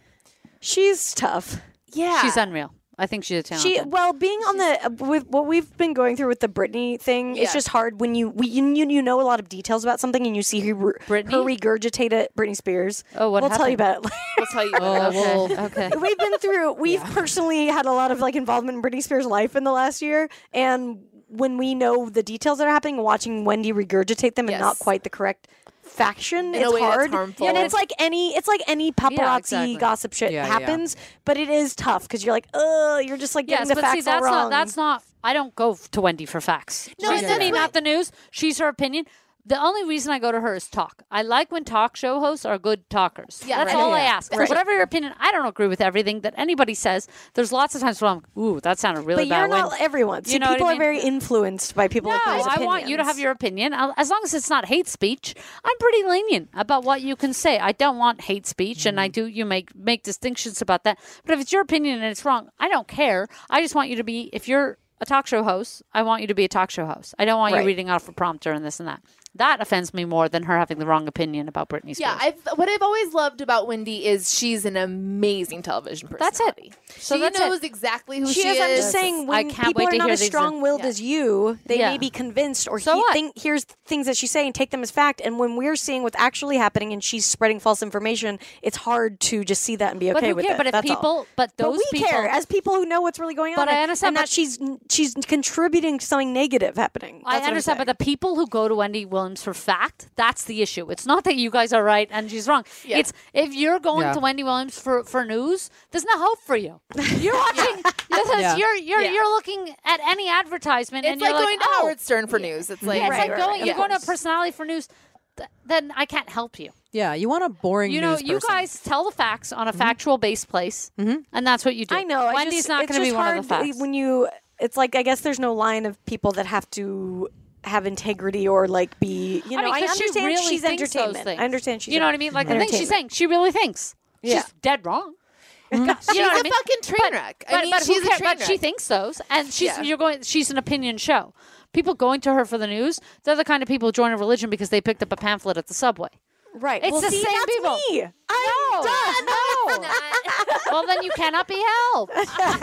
Speaker 4: she's tough.
Speaker 6: Yeah,
Speaker 8: She's unreal. I think she's a talented.
Speaker 4: Being on the with what we've been going through with the Britney thing,
Speaker 6: Yeah.
Speaker 4: it's just hard when you know a lot of details about something and you see her regurgitate it. Britney Spears.
Speaker 8: Oh, what
Speaker 4: We'll tell you
Speaker 8: happened?
Speaker 4: about it.
Speaker 6: We'll tell you.
Speaker 8: Oh, well, okay.
Speaker 4: We've been through. We've personally had a lot of like involvement in Britney Spears' life in the last year, and when we know the details that are happening, watching Wendy regurgitate them in
Speaker 6: Yes.
Speaker 4: not quite the correct faction,
Speaker 6: In a
Speaker 4: it's
Speaker 6: way that's
Speaker 4: hard.
Speaker 6: harmful.
Speaker 4: And it's like any paparazzi
Speaker 8: exactly.
Speaker 4: gossip shit
Speaker 5: Yeah, yeah.
Speaker 4: happens, but it is tough because you're like, you're just like getting
Speaker 8: Yes,
Speaker 4: the
Speaker 8: but see,
Speaker 4: facts all
Speaker 8: that's
Speaker 4: wrong.
Speaker 8: not. That's not. I don't go to Wendy for facts.
Speaker 6: No,
Speaker 8: She's
Speaker 6: and
Speaker 8: to me,
Speaker 6: that's
Speaker 8: not the news. She's her opinion. The only reason I go to her is talk. I like when talk show hosts are good talkers.
Speaker 6: Yeah,
Speaker 8: That's
Speaker 6: right.
Speaker 8: all I
Speaker 6: Yeah.
Speaker 8: ask. Whatever your opinion, I don't agree with everything that anybody says. There's lots of times where I'm, ooh, that sounded really
Speaker 4: But
Speaker 8: bad.
Speaker 4: you're
Speaker 8: when-
Speaker 4: not everyone. See,
Speaker 8: you know what
Speaker 4: people
Speaker 8: I
Speaker 4: are
Speaker 8: mean?
Speaker 4: very influenced by people
Speaker 8: No,
Speaker 4: like those
Speaker 8: I
Speaker 4: opinions.
Speaker 8: want you to have your opinion. As long as it's not hate speech, I'm pretty lenient about what you can say. I don't want hate speech, and I do. You make distinctions about that. But if it's your opinion and it's wrong, I don't care. I just want you to be. If you're a talk show host, I want you to be a talk show host. I don't want
Speaker 4: Right.
Speaker 8: you reading off a prompter and this and that. That offends me more than her having the wrong opinion about Britney Spears.
Speaker 6: Yeah, what I've always loved about Wendy is she's an amazing television
Speaker 8: That's it.
Speaker 6: personality.
Speaker 8: So
Speaker 6: she
Speaker 8: that's
Speaker 6: knows
Speaker 8: it.
Speaker 6: exactly who she
Speaker 4: She is. I'm just saying, when
Speaker 8: can't
Speaker 4: people
Speaker 8: wait
Speaker 4: are
Speaker 8: to
Speaker 4: not
Speaker 8: hear
Speaker 4: as
Speaker 8: these-
Speaker 4: strong-willed as you, they
Speaker 8: Yeah.
Speaker 4: may be convinced or
Speaker 8: So what?
Speaker 4: here's things that she's saying, take them as fact. And when we're seeing what's actually happening and she's spreading false information, it's hard to just see that and be okay
Speaker 8: But who
Speaker 4: with
Speaker 8: cares?
Speaker 4: it.
Speaker 8: But if
Speaker 4: That's all.
Speaker 8: people, but those
Speaker 4: we
Speaker 8: people,
Speaker 4: care as people who know what's really going on.
Speaker 8: But I understand,
Speaker 4: and that she's contributing to something negative happening.
Speaker 8: I understand, but the people who go to Wendy Williams for fact, that's the issue. It's not that you guys are right and she's wrong.
Speaker 6: Yeah.
Speaker 8: It's if you're going
Speaker 5: Yeah.
Speaker 8: to Wendy Williams for news, there's no hope for you. You're watching.
Speaker 5: Yeah.
Speaker 8: You're looking at any advertisement,
Speaker 6: It's
Speaker 8: and you're
Speaker 6: like going to
Speaker 8: oh.
Speaker 6: Howard Stern for news. It's like
Speaker 8: Yeah, it's
Speaker 4: Right,
Speaker 8: like
Speaker 4: right,
Speaker 8: going.
Speaker 4: right,
Speaker 8: You're
Speaker 4: of
Speaker 8: going to a
Speaker 4: course.
Speaker 8: personality for news. Then I can't help you.
Speaker 5: Yeah, you want a boring
Speaker 8: You know,
Speaker 5: news
Speaker 8: you
Speaker 5: person.
Speaker 8: guys tell the facts on a factual based place, and that's what you do.
Speaker 4: I know.
Speaker 8: Wendy's not going to be one of the facts.
Speaker 4: When you, it's like, I guess there's no line of people that have to have integrity or like be, you know, I
Speaker 8: 'cause she
Speaker 4: understand
Speaker 8: really
Speaker 4: she's
Speaker 8: thinks those
Speaker 4: entertainment.
Speaker 8: things.
Speaker 4: I understand she's
Speaker 8: You know what I mean? Like the thing she's
Speaker 4: entertainment.
Speaker 8: saying, she really thinks.
Speaker 4: Yeah.
Speaker 8: She's dead wrong.
Speaker 6: she's
Speaker 8: You know
Speaker 6: a
Speaker 8: what I mean?
Speaker 6: fucking train wreck. I mean,
Speaker 8: but
Speaker 6: she's
Speaker 8: who
Speaker 6: a
Speaker 8: cares?
Speaker 6: train
Speaker 8: But she
Speaker 6: wreck.
Speaker 8: thinks those, and she's
Speaker 6: Yeah.
Speaker 8: She's an opinion show. People going to her for the news, they're the kind of people who join a religion because they picked up a pamphlet at the subway.
Speaker 4: Right.
Speaker 8: It's
Speaker 4: well,
Speaker 8: the
Speaker 4: see,
Speaker 8: same
Speaker 4: that's
Speaker 8: people.
Speaker 4: Me. I'm done.
Speaker 8: No. Well, then you cannot be helped.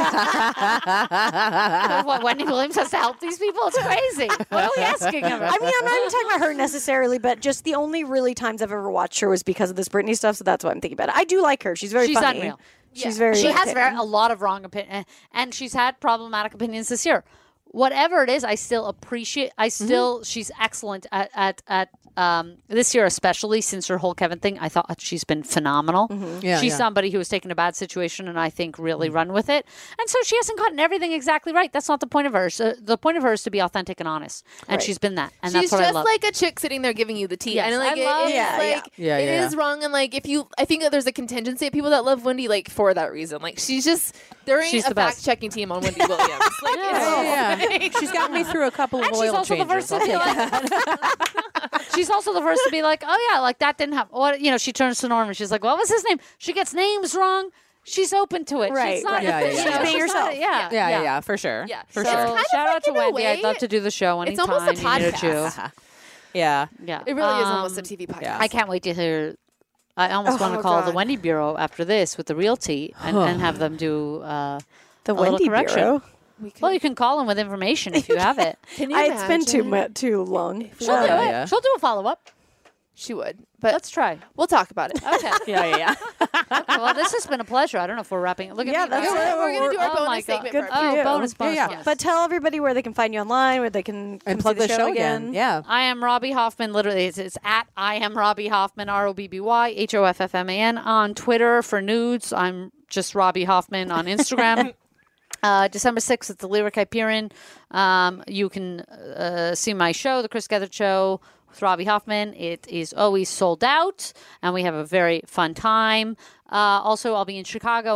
Speaker 8: What, Wendy Williams has to help these people? It's crazy. What are we asking of her?
Speaker 4: I mean, I'm not even talking about her necessarily, but just the only really times I've ever watched her was because of this Britney stuff. So that's what I'm thinking about. I do like her. She's very
Speaker 8: She's
Speaker 4: funny.
Speaker 8: unreal.
Speaker 4: She's very.
Speaker 8: She has
Speaker 4: entertaining.
Speaker 8: a lot of wrong opinions, and she's had problematic opinions this year. whatever it is, I still appreciate. She's excellent at this year, especially since her whole Kevin thing. I thought she's been phenomenal. She's somebody who has taken a bad situation and I think really run with it. And so she hasn't gotten everything exactly right. That's not the point of her. So the point of her is to be authentic and honest, and she's been that. And
Speaker 6: she's
Speaker 8: that's what
Speaker 6: just
Speaker 8: I love.
Speaker 6: like a chick sitting there giving you the tea.
Speaker 8: Yes,
Speaker 6: and like it is wrong. And like I think that there's a contingency of people that love Wendy like for that reason. Like there ain't a fact checking team on Wendy Williams. Like,
Speaker 5: She's got me through a couple of
Speaker 8: And
Speaker 5: oil
Speaker 8: she's also
Speaker 5: changes.
Speaker 8: the first to be like, she's also the first to be like, oh yeah, like that didn't happen. What she turns to Norm and she's like, what was his name? She gets names wrong. She's open to it.
Speaker 4: Right,
Speaker 8: She's not.
Speaker 4: right.
Speaker 8: She's
Speaker 4: Being herself.
Speaker 5: Yeah, for sure.
Speaker 6: Yeah.
Speaker 5: For
Speaker 8: So
Speaker 5: sure.
Speaker 8: shout out to
Speaker 6: in a
Speaker 8: Wendy. I'd love to do the show anytime.
Speaker 6: It's almost a
Speaker 8: you need a
Speaker 6: podcast.
Speaker 5: Yeah.
Speaker 8: Yeah.
Speaker 6: It really is almost a TV podcast.
Speaker 8: I can't wait to hear. I almost want to call the Wendy Bureau after this with the real tea and have them do
Speaker 4: The
Speaker 8: a little
Speaker 4: Wendy
Speaker 8: correction.
Speaker 4: Bureau.
Speaker 8: Well, you can call them with information if you have it.
Speaker 6: Can you
Speaker 4: It's been
Speaker 6: imagine?
Speaker 4: too long.
Speaker 8: She'll do it.
Speaker 5: Yeah.
Speaker 8: She'll do a follow up.
Speaker 6: She would, but
Speaker 8: Let's try.
Speaker 6: we'll talk about it.
Speaker 8: Okay.
Speaker 5: Yeah.
Speaker 8: Okay, well, this has been a pleasure. I don't know if we're wrapping. Look at
Speaker 4: Yeah,
Speaker 8: me.
Speaker 4: that's
Speaker 8: Yeah,
Speaker 4: it.
Speaker 6: We're gonna do our
Speaker 8: Oh my
Speaker 6: bonus
Speaker 8: God.
Speaker 6: segment
Speaker 4: Good
Speaker 6: for
Speaker 4: for
Speaker 8: Oh,
Speaker 4: you.
Speaker 8: bonus.
Speaker 5: Yeah.
Speaker 4: But tell everybody where they can find you online, where they can come
Speaker 5: And
Speaker 4: see
Speaker 5: plug the show again. Yeah.
Speaker 8: I am Robbie Hoffman. Literally, it's at I am Robbie Hoffman, ROBBY, HOFFMAN on Twitter for nudes. I'm just Robbie Hoffman on Instagram. December 6th at the Lyric Hyperion. You can see my show, The Chris Gethard Show, with Robbie Hoffman. It is always sold out, and we have a very fun time. Also, I'll be in Chicago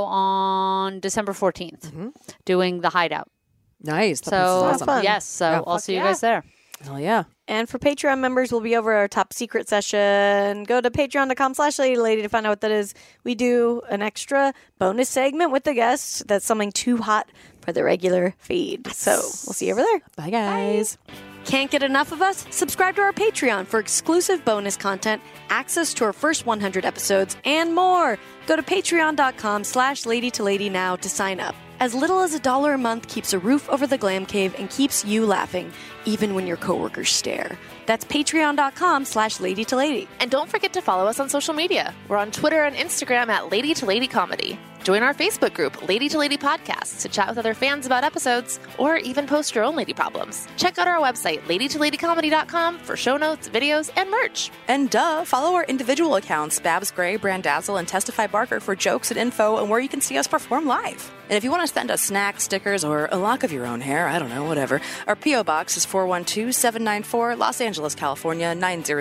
Speaker 8: on December 14th doing The Hideout.
Speaker 5: Nice. That
Speaker 8: So,
Speaker 5: place is awesome.
Speaker 8: yes, so
Speaker 5: Yeah.
Speaker 8: I'll see you guys there.
Speaker 5: Hell yeah.
Speaker 4: And for Patreon members, we'll be over our top secret session. Go to patreon.com/LadyToLady to find out what that is. We do an extra bonus segment with the guests. That's something too hot for the regular feed. So we'll see you over there.
Speaker 5: Bye, guys.
Speaker 4: Can't get enough of us? Subscribe to our Patreon for exclusive bonus content, access to our first 100 episodes, and more. Go to patreon.com/LadyToLady now to sign up. As little as $1 a month keeps a roof over the Glam Cave and keeps you laughing, even when your coworkers stare. That's patreon.com/LadyToLady.
Speaker 6: And don't forget to follow us on social media. We're on Twitter and Instagram at Lady to Lady Comedy. Join our Facebook group, Lady to Lady Podcast, to chat with other fans about episodes or even post your own lady problems. Check out our website, ladytoladycomedy.com, for show notes, videos, and merch.
Speaker 10: And follow our individual accounts, Babs Gray, Brandazzle, and Testify Barker for jokes and info and where you can see us perform live. And if you want to send us snacks, stickers, or a lock of your own hair, I don't know, whatever, our P.O. Box is 412-794, Los Angeles, California,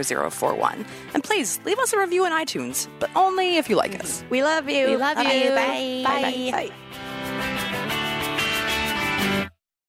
Speaker 10: 90041. And please, leave us a review on iTunes, but only if you like us.
Speaker 4: We love you.
Speaker 6: We love you.
Speaker 4: Bye. Bye. Bye.